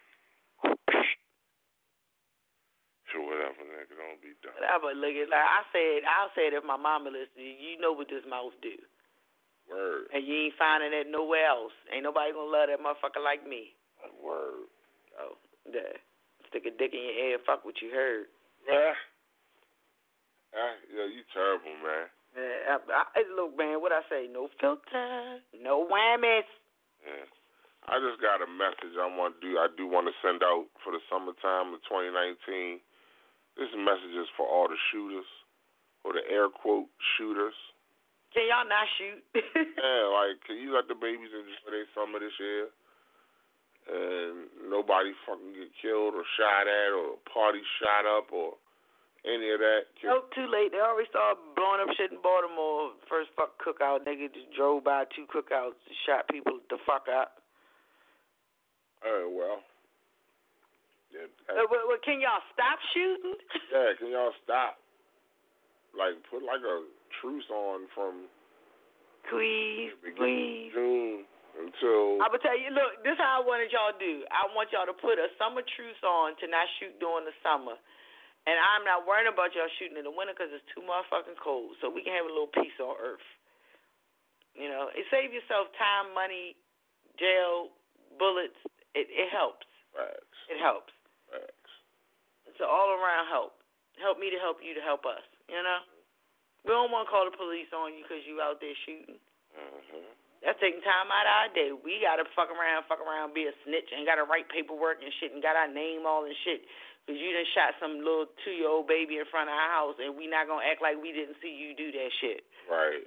Sure, whatever, nigga. Don't be dumb. Whatever, nigga. Like I'll say it if my mama listened. You know what this mouth do. Word. And you ain't finding it nowhere else. Ain't nobody gonna love that motherfucker like me. Word. Oh, yeah. Stick a dick in your ear and fuck what you heard. Yeah. Yeah, you terrible, man. Yeah, look, man, what I say? No filter, no whammies. Yeah. I just got a message I do want to send out for the summertime of 2019. This message is for all the shooters, or the air quote shooters. Can y'all not shoot? Yeah, like, can you let the babies enjoy their summer this year? And nobody fucking get killed or shot at or a party shot up or any of that. Nope, too late. They already started blowing up shit in Baltimore. First fuck cookout, nigga just drove by 2 cookouts and shot people the fuck up. Well. Yeah, well, can y'all stop shooting? Yeah, can y'all stop? Like, put like a truce on from Please. June until... I would tell you, look, this is how I wanted y'all to do. I want y'all to put a summer truce on to not shoot during the summer. And I'm not worrying about y'all shooting in the winter because it's too motherfucking cold. So we can have a little peace on Earth. You know, it save yourself time, money, jail, bullets. It helps. Right. It helps. Right. It's an all-around help. Help me to help you to help us, you know? We don't want to call the police on you because you out there shooting. Mm-hmm. That's taking time out of our day. We got to fuck around, be a snitch, and got to write paperwork and shit and got our name all and shit because you done shot some little 2-year-old baby in front of our house and we not going to act like we didn't see you do that shit. Right.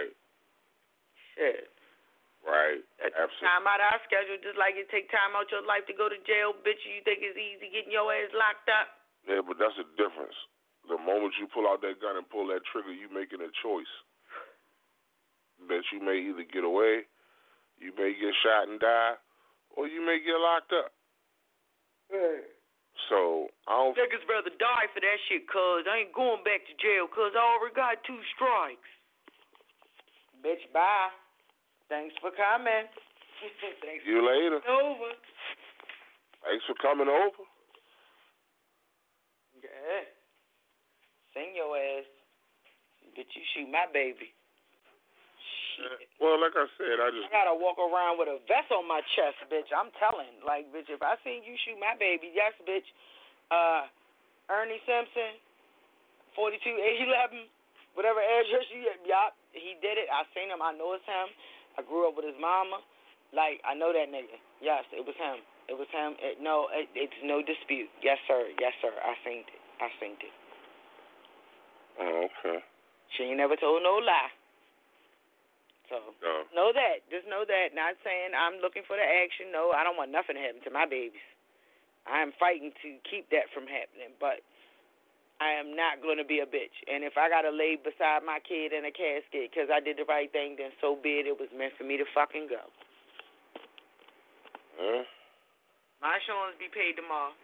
Shit. Right. Absolutely. Time out of our schedule, just like it take time out your life to go to jail, bitch. You think it's easy getting your ass locked up? Yeah, but that's the difference. The moment you pull out that gun and pull that trigger, you making a choice that you may either get away, you may get shot and die, or you may get locked up. Right. So I don't. Niggas rather die for that shit, cuz I ain't going back to jail, cuz I already got 2 strikes. Bitch, bye. Thanks for coming. Thanks. See you later. Over. Thanks for coming over. Yeah. Sing your ass. Bitch, you shoot my baby. Shit. Well, like I said, I gotta walk around with a vest on my chest, bitch. I'm telling. Like, bitch, if I seen you shoot my baby, yes, bitch. Ernie Simpson, 42811, whatever address you at, yup, he did it. I seen him. I know it's him. I grew up with his mama. Like, I know that nigga. Yes, it was him. It was him. It's no dispute. Yes, sir. Yes, sir. I seen it. Oh, okay. She ain't never told no lie. So, no. Know that. Just know that. Not saying I'm looking for the action. No, I don't want nothing to happen to my babies. I am fighting to keep that from happening, but I am not going to be a bitch. And if I got to lay beside my kid in a casket because I did the right thing, then so be it. It was meant for me to fucking go. My insurance be paid tomorrow.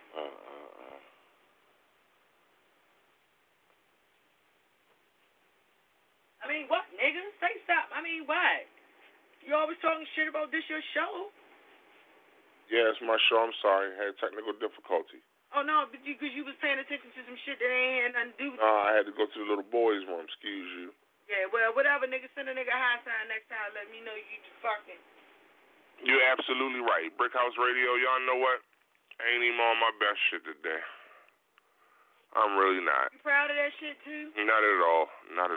I mean, what, nigga? Say something. I mean, what? You always talking shit about this your show? Yeah, it's my show. I'm sorry. I had technical difficulty. Oh, no, because you was paying attention to some shit that ain't had nothing to do with I had to go to the little boys' room. Excuse you. Yeah, well, whatever, nigga. Send a nigga a high sign next time. Let me know you fucking. You're absolutely right. Brick House Radio, y'all know what? I ain't even on my best shit today. I'm really not. You proud of that shit, too? Not at all.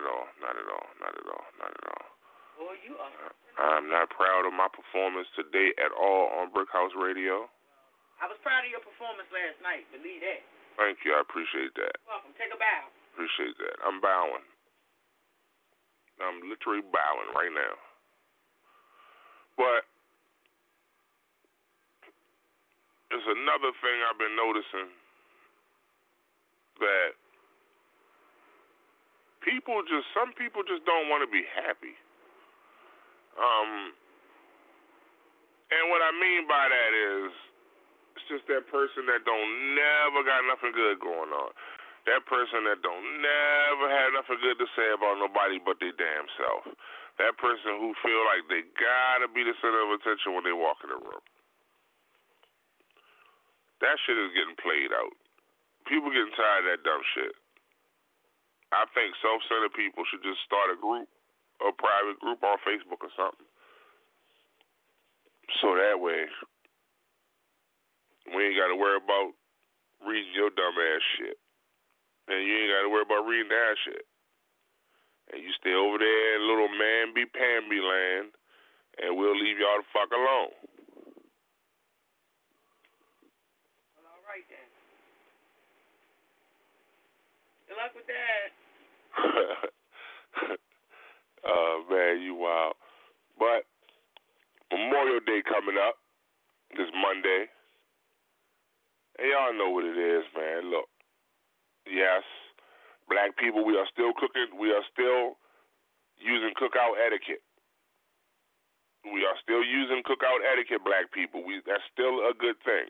Boy, you are. I'm not proud of my performance today at all on Brick House Radio. I was proud of your performance last night. Believe that. Thank you. I appreciate that. You're welcome. Take a bow. Appreciate that. I'm bowing. I'm literally bowing right now. But there's another thing I've been noticing that some people just don't want to be happy. And what I mean by that is, it's just that person that don't never got nothing good going on. That person that don't never have nothing good to say about nobody but their damn self. That person who feel like they gotta be the center of attention when they walk in the room. That shit is getting played out. People getting tired of that dumb shit. I think self-centered people should just start a group, a private group on Facebook or something. So that way, we ain't got to worry about reading your dumb ass shit. And you ain't got to worry about reading that shit. And you stay over there in little mamby-pamby land, and we'll leave y'all the fuck alone. Well, all right then. Good luck with that. Man, you wild. But Memorial Day coming up this Monday. And y'all know what it is, man. Look, yes, black people, we are still cooking. We are still using cookout etiquette. We are still using cookout etiquette, black people. That's still a good thing.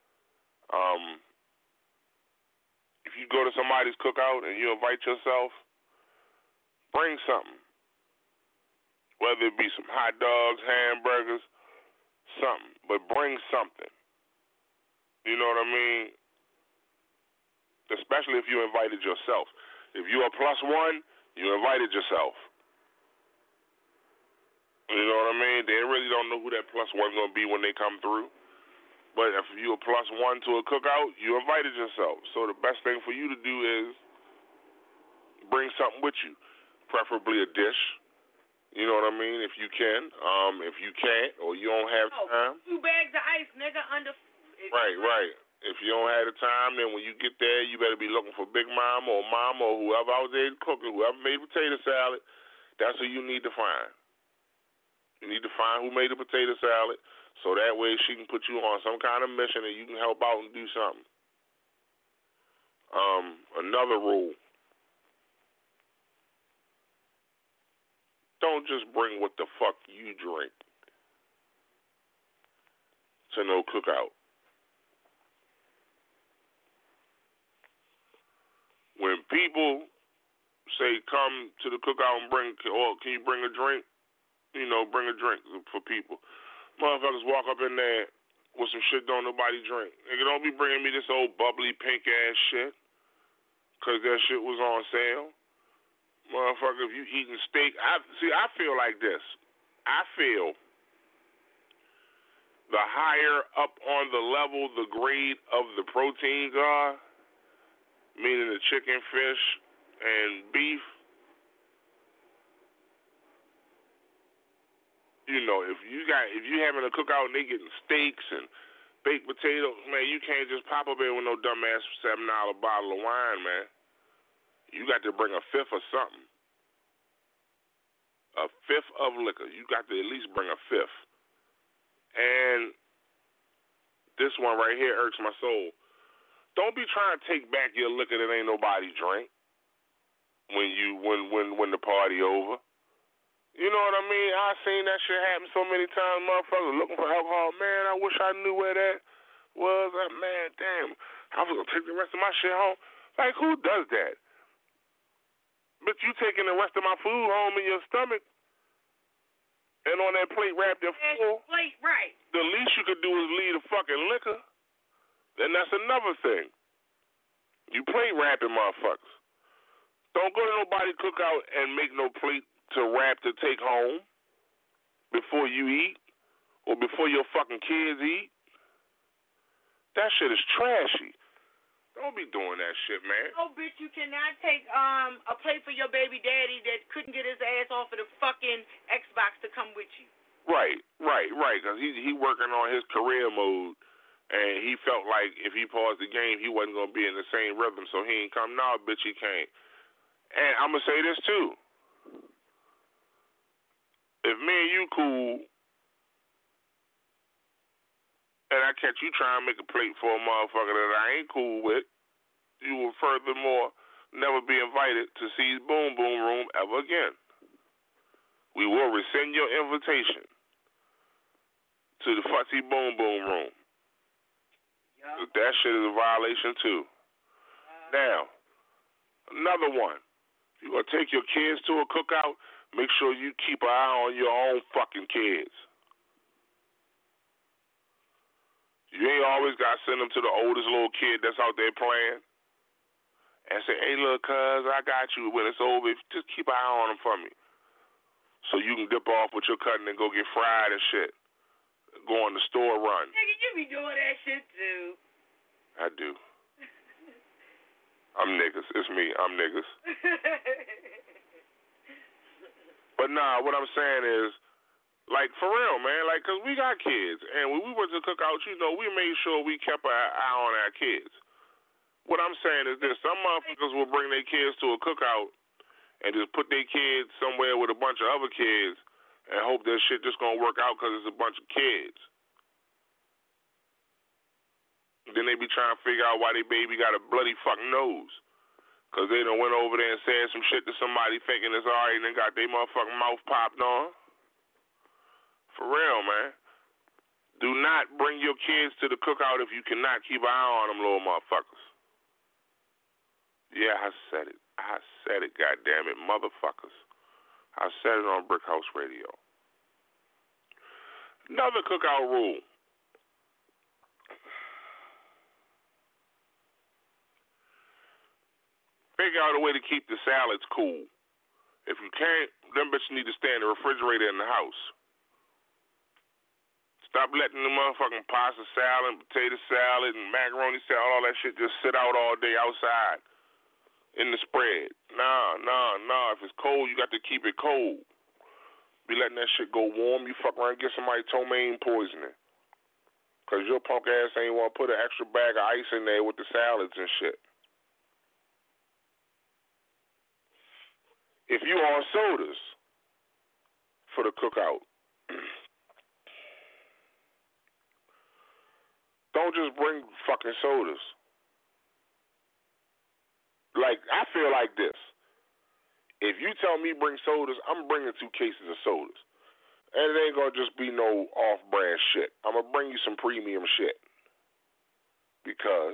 If you go to somebody's cookout and you invite yourself, bring something. Whether it be some hot dogs, hamburgers, something. But bring something. You know what I mean? Especially if you invited yourself. If you're a +1, you invited yourself. You know what I mean? They really don't know who that plus one going to be when they come through. But if you're a plus one to a cookout, you invited yourself. So the best thing for you to do is bring something with you, preferably a dish. You know what I mean? If you can. If you can't or you don't have time. 2 bags of ice, nigga, under. Right. If you don't have the time, then when you get there, you better be looking for Big Mama or Mama or whoever out there cooking, whoever made potato salad. That's who you need to find. You need to find who made the potato salad so that way she can put you on some kind of mission and you can help out and do something. Another rule. Don't just bring what the fuck you drink to no cookout. When people say come to the cookout and bring, or can you bring a drink? You know, bring a drink for people. Motherfuckers walk up in there with some shit don't nobody drink. Nigga, don't be bringing me this old bubbly pink ass shit because that shit was on sale. Motherfucker, if you eating steak, I feel like this. I feel the higher up on the level the grade of the proteins are, meaning the chicken, fish, and beef, you know, if you having a cookout and they getting steaks and baked potatoes, man, you can't just pop up in with no dumbass $7 bottle of wine, man. You got to bring a fifth of something. A fifth of liquor. You got to at least bring a fifth. And this one right here irks my soul. Don't be trying to take back your liquor that ain't nobody drink when the party over. You know what I mean? I seen that shit happen so many times. Motherfuckers looking for alcohol. Man, I wish I knew where that was. Man, damn. I was going to take the rest of my shit home. Like, who does that? But you taking the rest of my food home in your stomach and on that plate wrapped in full. Plate, right. The least you could do is leave the fucking liquor. Then that's another thing. You plate wrapping motherfuckers. Don't go to nobody cookout and make no plate to wrap to take home before you eat or before your fucking kids eat. That shit is trashy. Don't be doing that shit, man. Oh, bitch, you cannot take a plate for your baby daddy that couldn't get his ass off of the fucking Xbox to come with you. Right, because he working on his career mode, and he felt like if he paused the game, he wasn't going to be in the same rhythm, so he ain't come. No, bitch, he can't. And I'm going to say this, too. If me and you cool, and I catch you trying to make a plate for a motherfucker that I ain't cool with, you will furthermore never be invited to see Boom Boom Room ever again. We will rescind your invitation to the Futzy Boom Boom Room. Yep. That shit is a violation, too. Now, another one. You're going to take your kids to a cookout, make sure you keep an eye on your own fucking kids. You ain't always got to send them to the oldest little kid that's out there playing and say, hey, little cuz, I got you. When it's over, just keep an eye on them for me so you can dip off with your cousin and go get fried and shit. Go on the store run. Nigga, you be doing that shit, too. I do. I'm niggas. It's me. I'm niggas. But nah, what I'm saying is, like, for real, man, like, because we got kids. And when we went to cookouts, you know, we made sure we kept an eye on our kids. What I'm saying is this. Some motherfuckers will bring their kids to a cookout and just put their kids somewhere with a bunch of other kids and hope that shit just going to work out because it's a bunch of kids. Then they be trying to figure out why their baby got a bloody fucking nose. Because they done went over there and said some shit to somebody thinking it's all right and then got their motherfucking mouth popped on. For real, man. Do not bring your kids to the cookout if you cannot keep an eye on them little motherfuckers. Yeah, I said it. I said it, goddammit, motherfuckers. I said it on Brick House Radio. Another cookout rule. Figure out a way to keep the salads cool. If you can't, them bitches need to stay in the refrigerator in the house. Stop letting the motherfucking pasta salad, potato salad, and macaroni salad, all that shit just sit out all day outside in the spread. Nah. If it's cold, you got to keep it cold. Be letting that shit go warm, you fuck around and get somebody ptomaine poisoning. Because your punk ass ain't want to put an extra bag of ice in there with the salads and shit. If you on sodas for the cookout, don't just bring fucking sodas. Like, I feel like this. If you tell me bring sodas, I'm bringing 2 cases of sodas. And it ain't going to just be no off-brand shit. I'm going to bring you some premium shit. Because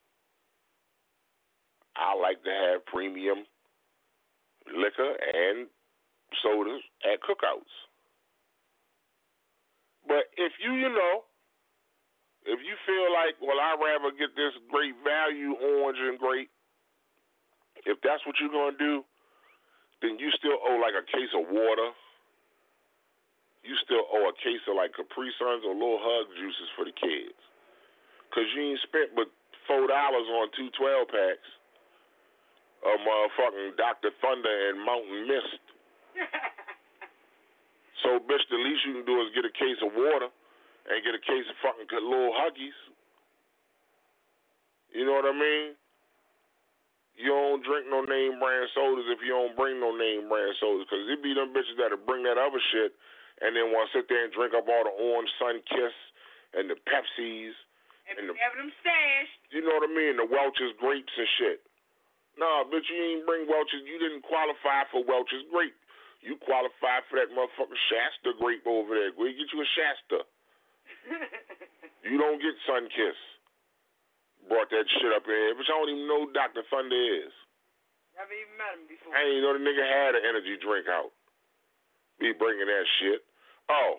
I like to have premium liquor and sodas at cookouts. But if you feel like, well, I'd rather get this great value orange and grape, if that's what you're going to do, then you still owe like a case of water. You still owe a case of like Capri Suns or little Hug juices for the kids. Because you ain't spent but $4 on 2 12-packs of motherfucking Dr. Thunder and Mountain Mist. So, bitch, the least you can do is get a case of water and get a case of fucking little Huggies. You know what I mean? You don't drink no name brand sodas if you don't bring no name brand sodas. Because it be them bitches that'll bring that other shit and then want to sit there and drink up all the Orange Sun Kiss and the Pepsis. And have them stashed. You know what I mean? The Welch's grapes and shit. Nah, bitch, you ain't bring Welch's. You didn't qualify for Welch's grape. You qualified for that motherfucking Shasta grape over there. Go get you a Shasta. You don't get Sunkiss. Brought that shit up in here. But I don't even know who Dr. Thunder is. Never even met him before. I ain't even know the nigga had an energy drink out. Be bringing that shit. Oh.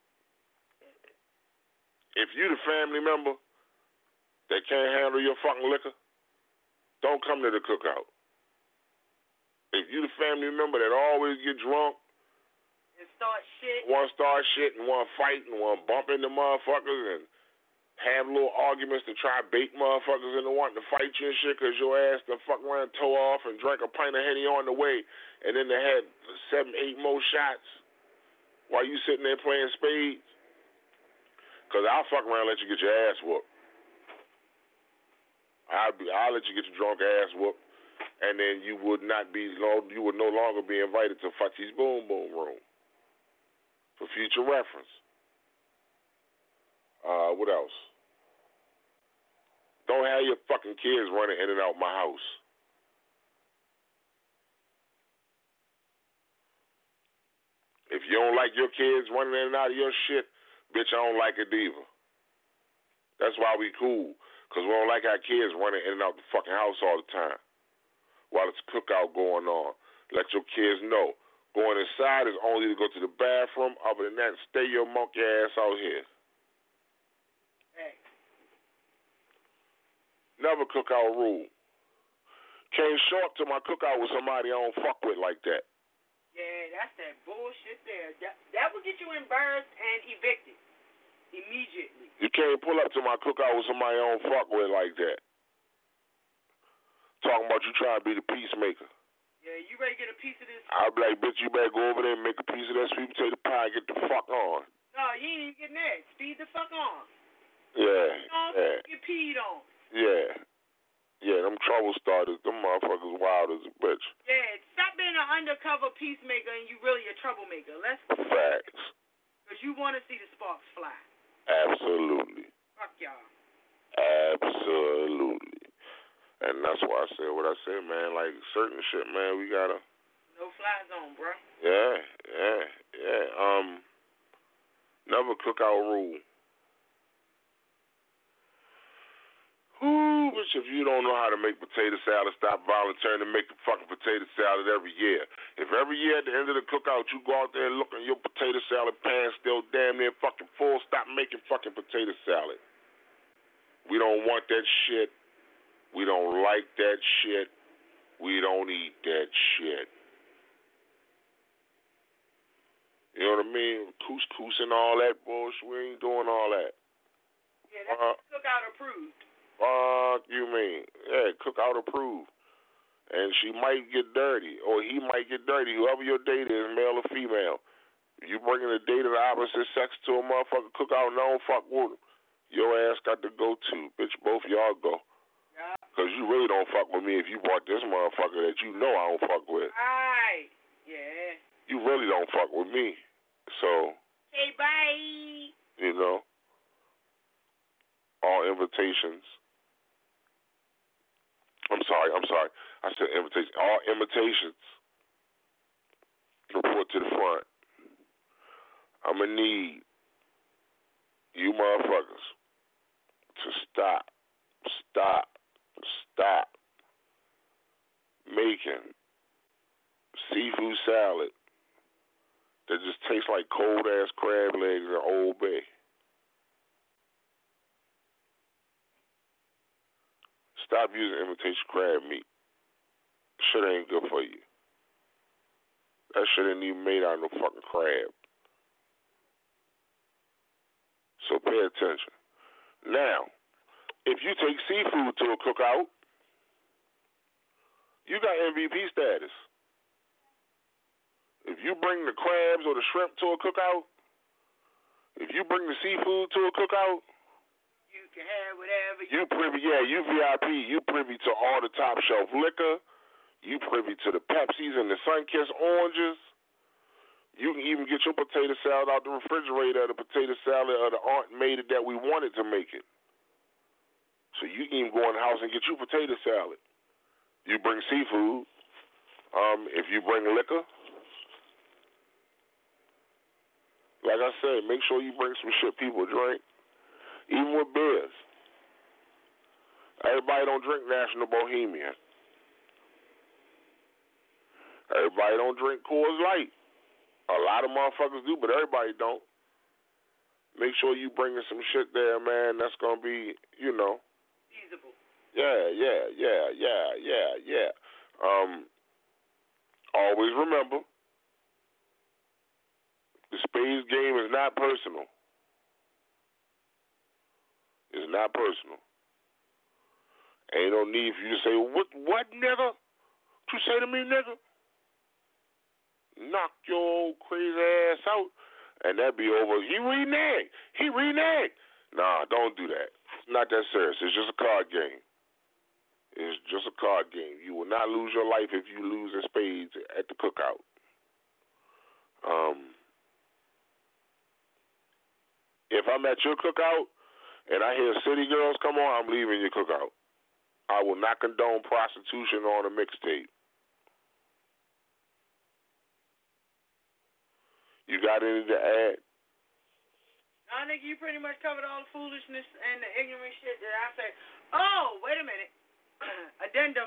If you the family member that can't handle your fucking liquor, don't come to the cookout. If you the family member that always get drunk and start shit, want to start shit and want to fight and want to bump into motherfuckers and have little arguments to try to bait motherfuckers into wanting to fight you and shit because your ass done fuck around, toe off, and drank a pint of Henny on the way, and then they had 7, 8 more shots while you sitting there playing spades. Because I'll fuck around and let you get your ass whooped. I'll let you get your drunk ass whooped, and then you would no longer be invited to Fati's Boom Boom Room. For future reference. What else? Don't have your fucking kids running in and out my house. If you don't like your kids running in and out of your shit, bitch, I don't like it either. That's why we cool. Because we don't like our kids running in and out the fucking house all the time while it's cookout going on. Let your kids know. Going inside is only to go to the bathroom. Other than that, stay your monkey ass out here. Hey. Never cookout rule. Can't show up to my cookout with somebody I don't fuck with like that. Yeah, that's that bullshit there. That would get you embarrassed and evicted immediately. You can't pull up to my cookout with somebody I don't fuck with like that. Talking about you trying to be the peacemaker. Yeah, you ready to get a piece of this? I'll be like, bitch, you better go over there and make a piece of that sweet potato pie and get the fuck on. No, you ain't even getting that. Speed the fuck on. Yeah. Get peed on. Yeah, them trouble starters, them motherfuckers wild as a bitch. Yeah, stop being an undercover peacemaker and you really a troublemaker. Let's facts. Because you want to see the sparks fly. Absolutely. Fuck y'all. Absolutely. And that's why I said what I said, man. Like, certain shit, man, we gotta... No fly zone, bro. Yeah. Never cookout rule. Ooh, bitch, if you don't know how to make potato salad, stop volunteering to make the fucking potato salad every year. If every year at the end of the cookout you go out there and look in your potato salad pan still damn near fucking full, stop making fucking potato salad. We don't want that shit. We don't like that shit. We don't eat that shit. You know what I mean? Couscous and all that bullshit. We ain't doing all that. Yeah, that's cookout approved. Fuck you mean? Yeah, cookout approved. And she might get dirty, or he might get dirty. Whoever your date is, male or female. You bringing a date of the opposite sex to a motherfucker cookout and I don't fuck with him, your ass got to go too. Bitch, both y'all go. Yeah. Because you really don't fuck with me if you brought this motherfucker that you know I don't fuck with. Right. Yeah. You really don't fuck with me. So. Hey, bye. You know. All invitations. I'm sorry. I said invitation. All invitations report to the front. I'm going to need you motherfuckers to stop making seafood salad that just tastes like cold-ass crab legs in Old Bay. Stop using imitation crab meat. Shit ain't good for you. That shit ain't even made out of no fucking crab. So pay attention. Now, if you take seafood to a cookout, you got MVP status. If you bring the crabs or the shrimp to a cookout, if you bring the seafood to a cookout, you can have whatever you privy. Yeah, you VIP. You privy to all the top shelf liquor. You privy to the Pepsis and the Sunkist oranges. You can even get your potato salad out the refrigerator, the potato salad or the aunt made it that we wanted to make it. So you can even go in the house and get you potato salad. You bring seafood. If you bring liquor, like I said, make sure you bring some shit people drink. Even with beers. Everybody don't drink National Bohemian. Everybody don't drink Coors Light. A lot of motherfuckers do, but everybody don't. Make sure you bringing some shit there, man. That's going to be, you know. Feasible. Yeah. Always remember, the spades game is not personal. It's not personal. Ain't no need for you to say, what nigga? What you say to me, nigga? Knock your old crazy ass out, and that be over. He reneged. Nah, don't do that. It's not that serious. It's just a card game. It's just a card game. You will not lose your life if you lose in spades at the cookout. If I'm at your cookout and I hear City Girls come on, I'm leaving your cookout. I will not condone prostitution on a mixtape. You got anything to add? No, nigga, you pretty much covered all the foolishness and the ignorant shit that I said. Oh, wait a minute. Addendum.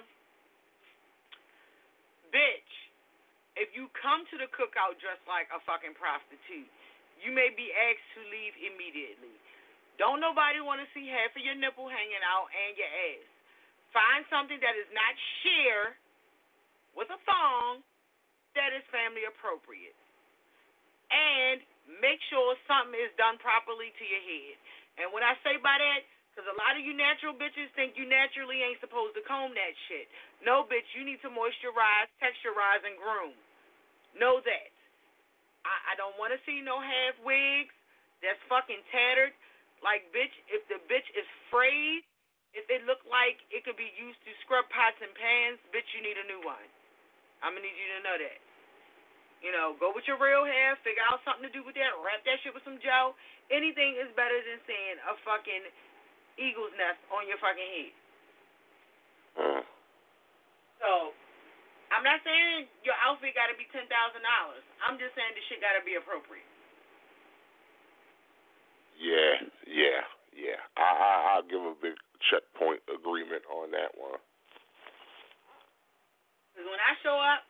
Bitch, if you come to the cookout dressed like a fucking prostitute, you may be asked to leave immediately. Don't nobody want to see half of your nipple hanging out and your ass. Find something that is not sheer with a thong that is family appropriate. And make sure something is done properly to your head. And when I say by that, because a lot of you natural bitches think you naturally ain't supposed to comb that shit. No, bitch, you need to moisturize, texturize, and groom. Know that. I don't want to see no half wigs that's fucking tattered. Like, bitch, if the bitch is frayed, if it look like it could be used to scrub pots and pans, bitch, you need a new one. I'm going to need you to know that. You know, go with your real hair, figure out something to do with that, wrap that shit with some gel. Anything is better than seeing a fucking eagle's nest on your fucking head. So, I'm not saying your outfit got to be $10,000. I'm just saying the shit got to be appropriate. Yeah. I'll give a big checkpoint agreement on that one. Because when I show up,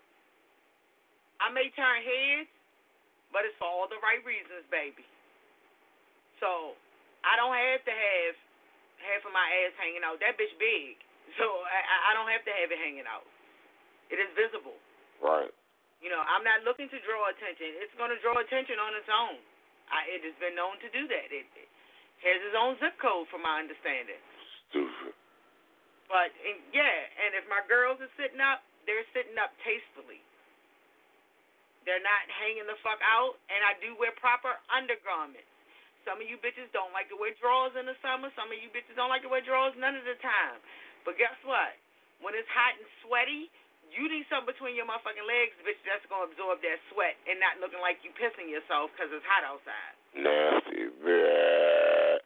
I may turn heads, but it's for all the right reasons, baby. So, I don't have to have half of my ass hanging out. That bitch big. So, I don't have to have it hanging out. It is visible. Right. You know, I'm not looking to draw attention. It's going to draw attention on its own. It has been known to do that. It has its own zip code, from my understanding. Stupid. But, and if my girls are sitting up, they're sitting up tastefully. They're not hanging the fuck out, and I do wear proper undergarments. Some of you bitches don't like to wear drawers in the summer. Some of you bitches don't like to wear drawers none of the time. But guess what? When it's hot and sweaty, you need something between your motherfucking legs, bitch, that's going to absorb that sweat and not looking like you pissing yourself because it's hot outside. Nasty. Bleh.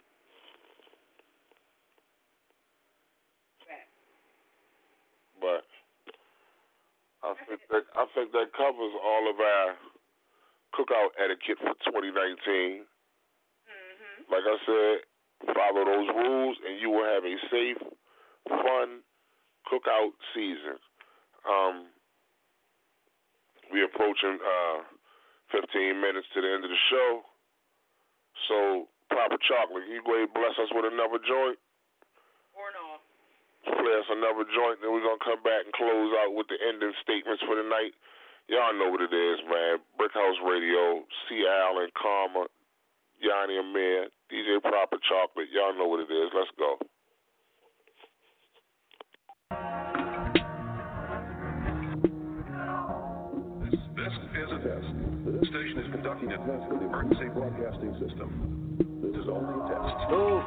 But I think that covers all of our cookout etiquette for 2019. Like I said, follow those rules, and you will have a safe, fun cookout season. We're approaching 15 minutes to the end of the show. So, Proper Chocolate, can you go ahead and bless us with another joint? Or no. Play us another joint, then we're going to come back and close out with the ending statements for the night. Y'all know what it is, man. Brick House Radio, C. Allen, Karma, Yanni Amir, DJ Proper Chocolate. Y'all know what it is. Let's go. This is a test. The station is conducting a test for the emergency broadcasting system. This is only a test. Ooh.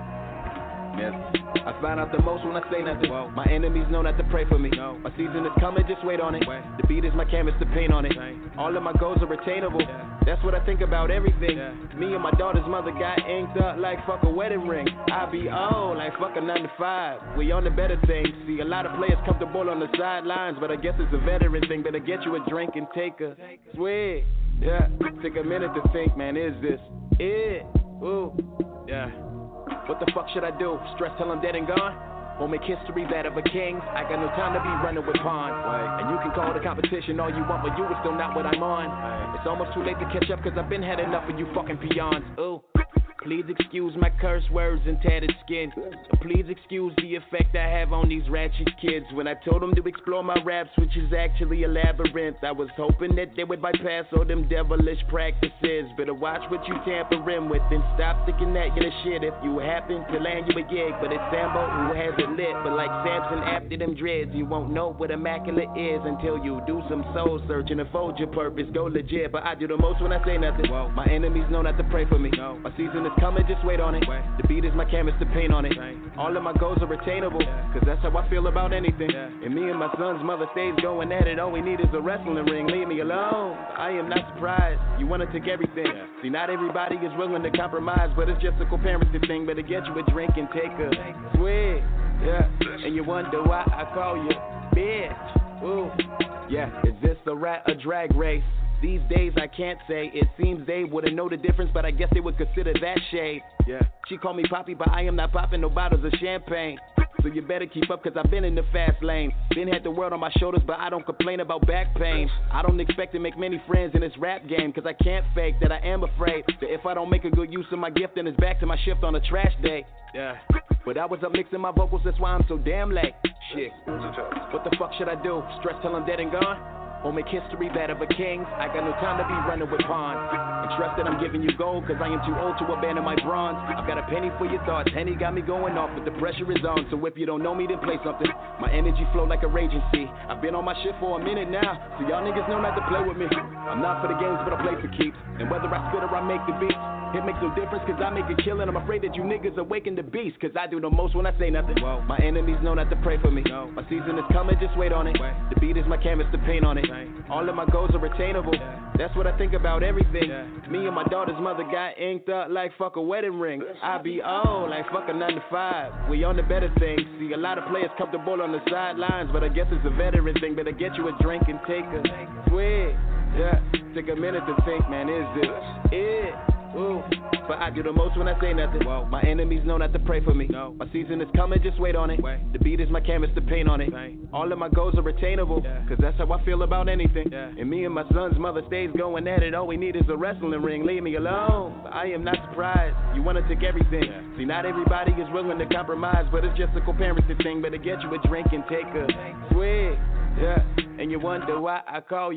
Yes. I find out the most when I say nothing. Whoa. My enemies know not to pray for me. No. My season is coming, just wait on it. The beat is my canvas to paint on it. All of my goals are attainable. That's what I think about everything. Me and my daughter's mother got inked up like fuck a wedding ring. I be old like fuck a 9 to 5. We on the better things. See a lot of players comfortable on the sidelines, but I guess it's a veteran thing. Better get you a drink and take a swig. Yeah, take a minute to think, man. Is this it? Ooh, yeah. What the fuck should I do? Stress till I'm dead and gone? Won't make history that of a king. I got no time to be running with pawns. And you can call the competition all you want, but you are still not what I'm on. It's almost too late to catch up, cause I've been had enough of you fucking peons. Ooh. Please excuse my curse words and tattered skin. Please excuse the effect I have on these ratchet kids. When I told them to explore my raps, which is actually a labyrinth, I was hoping that they would bypass all them devilish practices. Better watch what you tampering with and stop thinking that you're the shit if you happen to land you a gig. But it's Sambo who has it lit. But like Samson after them dreads, you won't know what immaculate is until you do some soul searching and fold your purpose. Go legit, but I do the most when I say nothing. Whoa. My enemies know not to pray for me. No. My season is coming, just wait on it. The beat is my canvas to paint on it. All of my goals are attainable, cause that's how I feel about anything. And me and my son's mother stays going at it. All we need is a wrestling ring, leave me alone. I am not surprised, you wanna take everything. See, not everybody is willing to compromise, but it's just a co-parenting thing. Better get you a drink and take a swig. Yeah, and you wonder why I call you bitch. Ooh, yeah, is this a rat or drag race? These days I can't say. It seems they wouldn't know the difference, but I guess they would consider that shade. Yeah. She called me Poppy, but I am not popping no bottles of champagne. So you better keep up, cause I've been in the fast lane. Been had the world on my shoulders, but I don't complain about back pain. I don't expect to make many friends in this rap game, cause I can't fake that I am afraid that if I don't make a good use of my gift, then it's back to my shift on a trash day. Yeah. But I was up mixing my vocals, that's why I'm so damn late. Shit. What the fuck should I do? Stress till I'm dead and gone? Won't make history that of a king. I got no time to be running with pawns. And trust that I'm giving you gold, cause I am too old to abandon my bronze. I've got a penny for your thoughts. Henny got me going off, but the pressure is on. So if you don't know me, then play something. My energy flow like a raging sea. I've been on my shit for a minute now, so y'all niggas know not to play with me. I'm not for the games, but I play for keeps. And whether I spit or I make the beats, it makes no difference, cause I make a killing. I'm afraid that you niggas awaken the beast, cause I do the most when I say nothing. Whoa. My enemies know not to pray for me. No. My season is coming, just wait on it. The beat is my canvas to paint on it. All of my goals are attainable. That's what I think about everything. Me and my daughter's mother got inked up like fuck a wedding ring. I be old like fuck a 9 to 5. We on the better things. See a lot of players comfortable on the sidelines, but I guess it's a veteran thing. Better get you a drink and take a swig. Yeah, take a minute to think, man, is this it? Ooh, but I do the most when I say nothing. Whoa. My enemies know not to pray for me. No. My season is coming, just wait on it. The beat is my canvas to paint on it. All of my goals are attainable, cause that's how I feel about anything. And me and my son's mother stays going at it. All we need is a wrestling ring, leave me alone. But I am not surprised, you wanna take everything. See, not everybody is willing to compromise, but it's just a co-parenting thing. Better get you a drink and take a swig. Yeah, and you wonder why I call you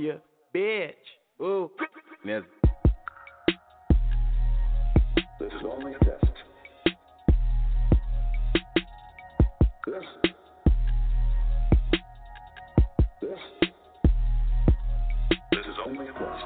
bitch. Ooh. This is only a test. This is only a test.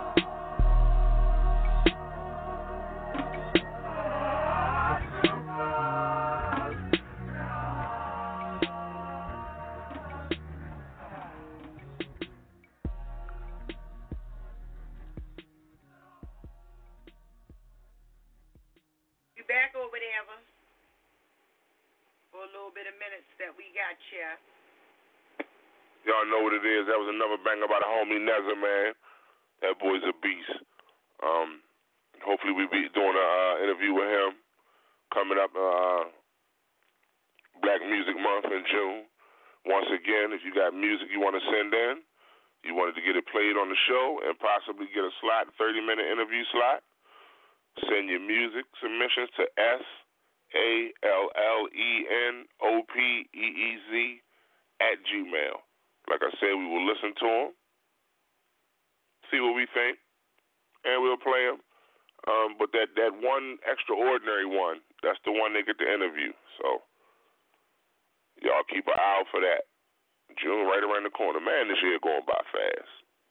You back or whatever for a little bit of minutes that we got here. Y'all know what it is. That was another banger by the homie Nezza, man. That boy's a beast. Hopefully we be doing an interview with him coming up Black Music Month in June. Once again, if you got music you want to send in, you wanted to get it played on the show and possibly get a slot, 30-minute interview slot, send your music submissions to SALLENOPEEZ@gmail. Like I said, we will listen to them, see what we think, and we'll play them. But that one extraordinary one, that's the one they get to interview. So y'all keep an eye out for that. June right around the corner. Man, this year going by fast.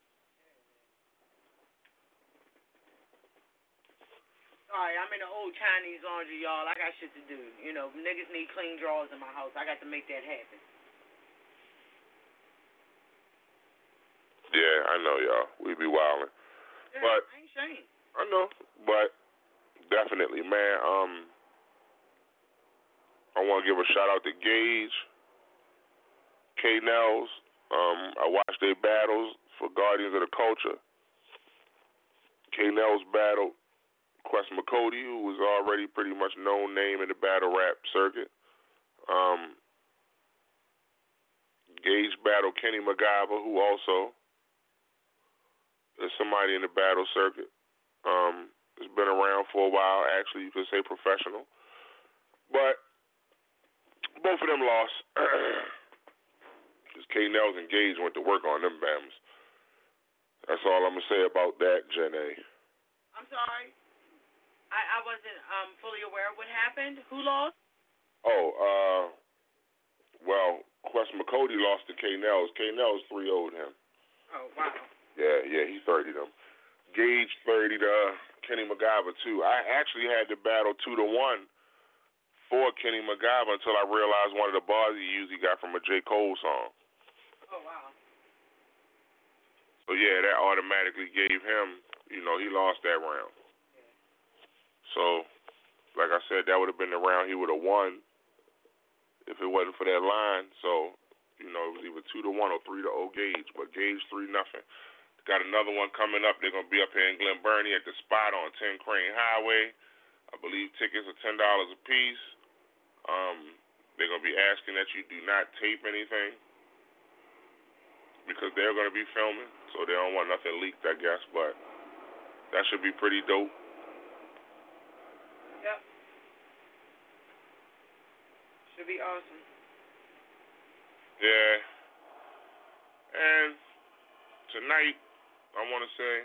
Sorry, I'm in the old Chinese laundry, y'all. I got shit to do. You know, niggas need clean drawers in my house. I got to make that happen. Yeah, I know, y'all. We be wildin'. Yeah, But I ain't ashamed. I know, but definitely, man. I want to give a shout out to Gage, K-Nels. I watched their battles for Guardians of the Culture. K-Nels battled Quest McCody, who was already pretty much known name in the battle rap circuit. Gage battled Kenny MacGyver, who also is somebody in the battle circuit. It's been around for a while. Actually, you could say professional. But both of them lost. Because K-Nels and Gage went to work on them bams. That's all I'm going to say about that, Janae. I'm sorry. I wasn't fully aware of what happened. Who lost? Well, Quest McCody lost to K-Nels. K-Nels 3-0'd him. Oh, wow. Yeah, he 30'd him. Gage 30'd Kenny MacGyver, too. I actually had the battle 2-1 for Kenny MacGyver until I realized one of the bars he used he got from a J. Cole song. Oh, wow. So, yeah, that automatically gave him, he lost that round. Yeah. So, like I said, that would have been the round he would have won if it wasn't for that line. So, it was either 2-1 or 3-0 Gage, but Gage 3-0. Got another one coming up. They're going to be up here in Glen Burnie at the spot on 10 Crane Highway. I believe tickets are $10 a piece. They're going to be asking that you do not tape anything because they're going to be filming, so they don't want nothing leaked, I guess, but that should be pretty dope. Yep. Should be awesome. Yeah. And tonight, I want to say,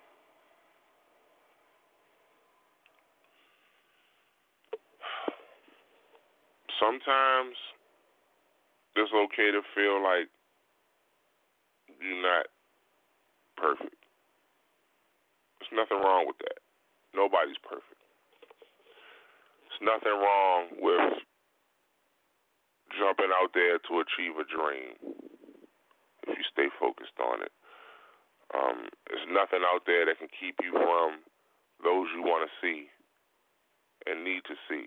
sometimes it's okay to feel like you're not perfect. There's nothing wrong with that. Nobody's perfect. There's nothing wrong with jumping out there to achieve a dream if you stay focused on it. There's nothing out there that can keep you from those you want to see and need to see.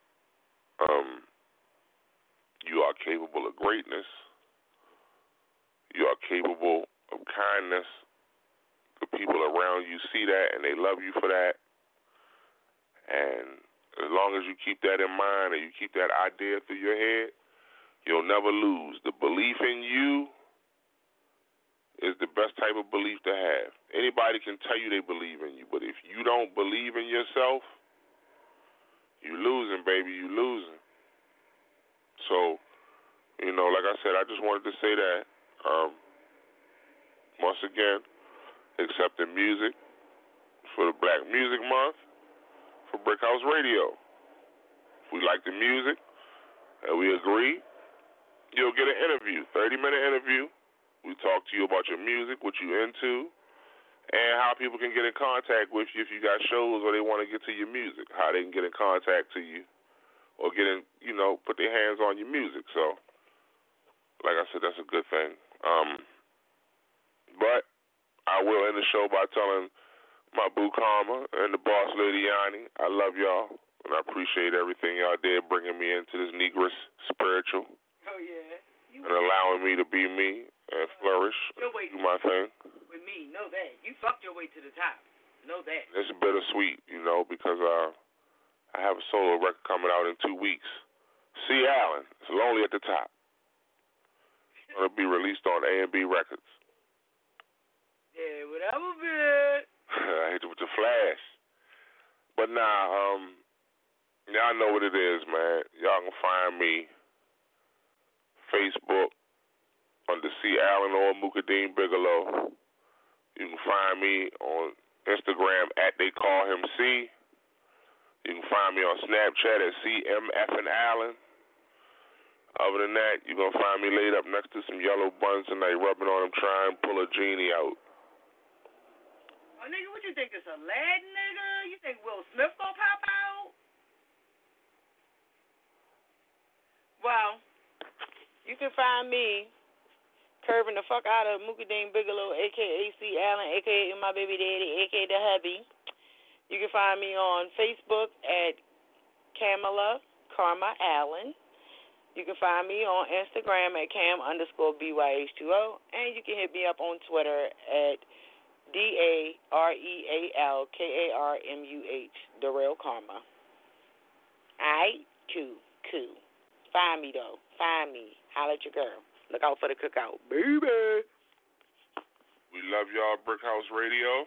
You are capable of greatness. You are capable of kindness. The people around you see that and they love you for that. And as long as you keep that in mind and you keep that idea through your head, you'll never lose. The belief in you is the best type of belief to have. Anybody can tell you they believe in you, but if you don't believe in yourself, you're losing, baby. You're losing. So, like I said, I just wanted to say that. Once again, accepting music for the Black Music Month for Brick House Radio. If we like the music and we agree, you'll get an interview, 30-minute interview. We talk to you about your music, what you into, and how people can get in contact with you if you got shows or they want to get to your music, how they can get in contact to you or get in, put their hands on your music. So, like I said, that's a good thing. But I will end the show by telling my boo Karma and the boss lady Yanni, I love y'all, and I appreciate everything y'all did bringing me into this Negress spiritual. Oh, yeah. And allowing me to be me and flourish, do my thing. With me, know that. You fucked your way to the top. Know that. It's bittersweet, because I have a solo record coming out in 2 weeks. C. Allen, it's Lonely at the Top. It's going to be released on A&B Records. Yeah, whatever, bitch. I hit it with the flash. But y'all know what it is, man. Y'all can find me Facebook under C. Allen or Mukadeen Bigelow. You can find me on Instagram at They Call Him C. You can find me on Snapchat at CMFN Allen. Other than that, you're going to find me laid up next to some yellow buns tonight, rubbing on them, trying to pull a genie out. Oh, nigga, what you think? It's Aladdin, nigga? You think Will Smith gonna pop out? Well, you can find me curving the fuck out of Mukadeen Bigelow, a.k.a. C. Allen, a.k.a. my baby daddy, a.k.a. the hubby. You can find me on Facebook at Kamala Karma Allen. You can find me on Instagram at Cam_BYH20. And you can hit me up on Twitter at DAREALKARMUH, Darrell Karma. Aight? Cool. Find me, though. Find me. Holla at your girl. Look out for the cookout. Baby. We love y'all, Brick House Radio.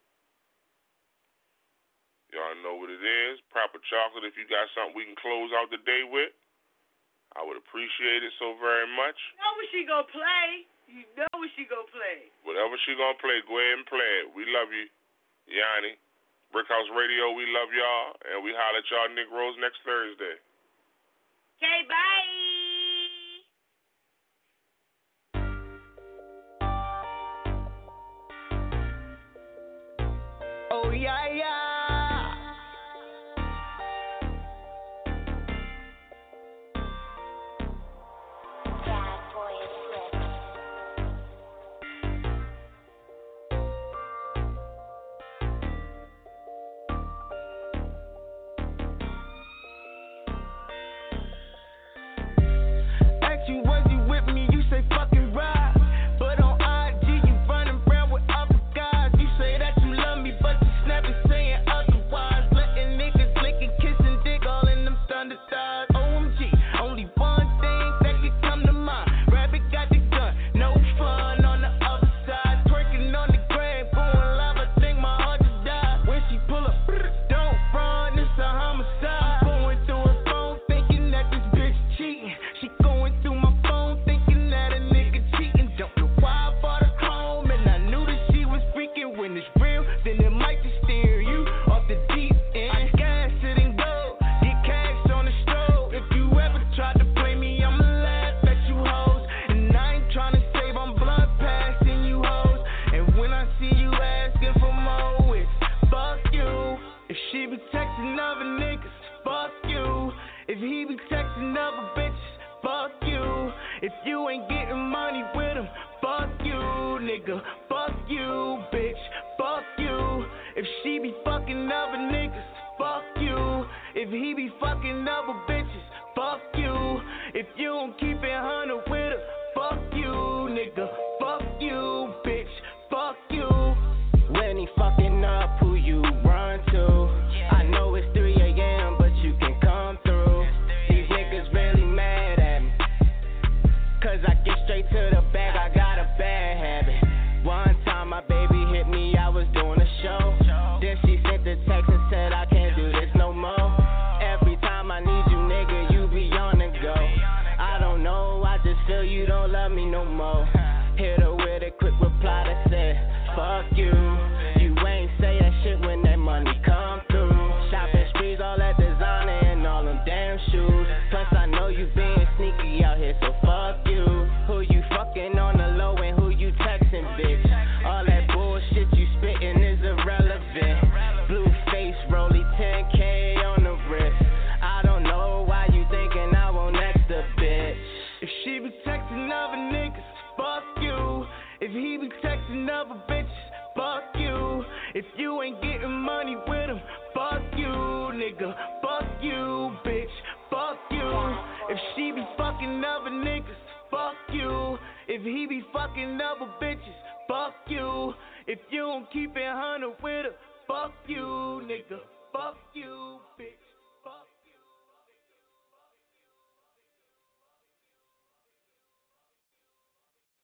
Y'all know what it is. Proper chocolate. If you got something we can close out the day with, I would appreciate it so very much. You know what she gonna play? Whatever she gonna play, go ahead and play it. We love you, Yanni. Brick House Radio, we love y'all, and we holler at y'all Negroes next Thursday. Okay, bye. Oh, yeah. Was you with me? You say fucking ride. But on IG, you running around with other guys. You say that you love me, but you snapping saying otherwise. Letting niggas lick and kiss and dig all in them thunder thighs. OMG, only one thing that could come to mind. Rabbit got the gun, no fun on the other side. Twerking on the grave, going live, I think my heart just died. When she pull up, don't run, it's a homicide. Going through her phone, thinking that this bitch cheating. She going through my phone thinking that a nigga cheating. Don't know why I bought her home, and I knew that she was freaking. When it's real, then it might just steer you off the deep end. I gas it and go, get cash on the stroke. If you ever tried to play me, I'ma laugh at you hoes. And I ain't trying to save, I'm blood passing you hoes. And when I see you asking for more, it's fuck you. If she be texting other niggas, fuck you. If he be texting other bitches, fuck you. If you ain't getting money with him, fuck you, nigga. Fuck you, bitch. Fuck you. If she be fucking other niggas, fuck you. If he be fucking other bitches, fuck you. If you don't keep it 100 with her, fuck you, nigga. Fuck you, bitch. Fuck you. When he fucking up, who you run to? I know it's 3 a.m., but you can come through. These niggas really mad at me, 'cause I get straight to the bag, I got a bad habit. One time my baby hit me, I was doing a show. Then she sent the text and said I can't do this no more. Every time I need you, nigga, you be on the go. I don't know, I just feel you don't love me no more. Hit her with a quick reply that said, fuck you. You ain't say that shit when that money come through. Shopping sprees, all that designer and all them damn shoes. Plus I know you being sneaky out here, so fuck you. Who you fucking on the low and who you texting, bitch? All that bullshit you spitting is irrelevant. Blue face, rollie 10K on the wrist. I don't know why you thinking I won't next a bitch. If she be texting other niggas, fuck you. If he be texting other bitches, fuck you. If you ain't getting money with him, fuck you, nigga. Fuck you, bitch. Fuck you. If she be fucking other niggas, fuck you. If he be fucking other bitches, fuck you. If you don't keep it 100 with her, fuck you, nigga.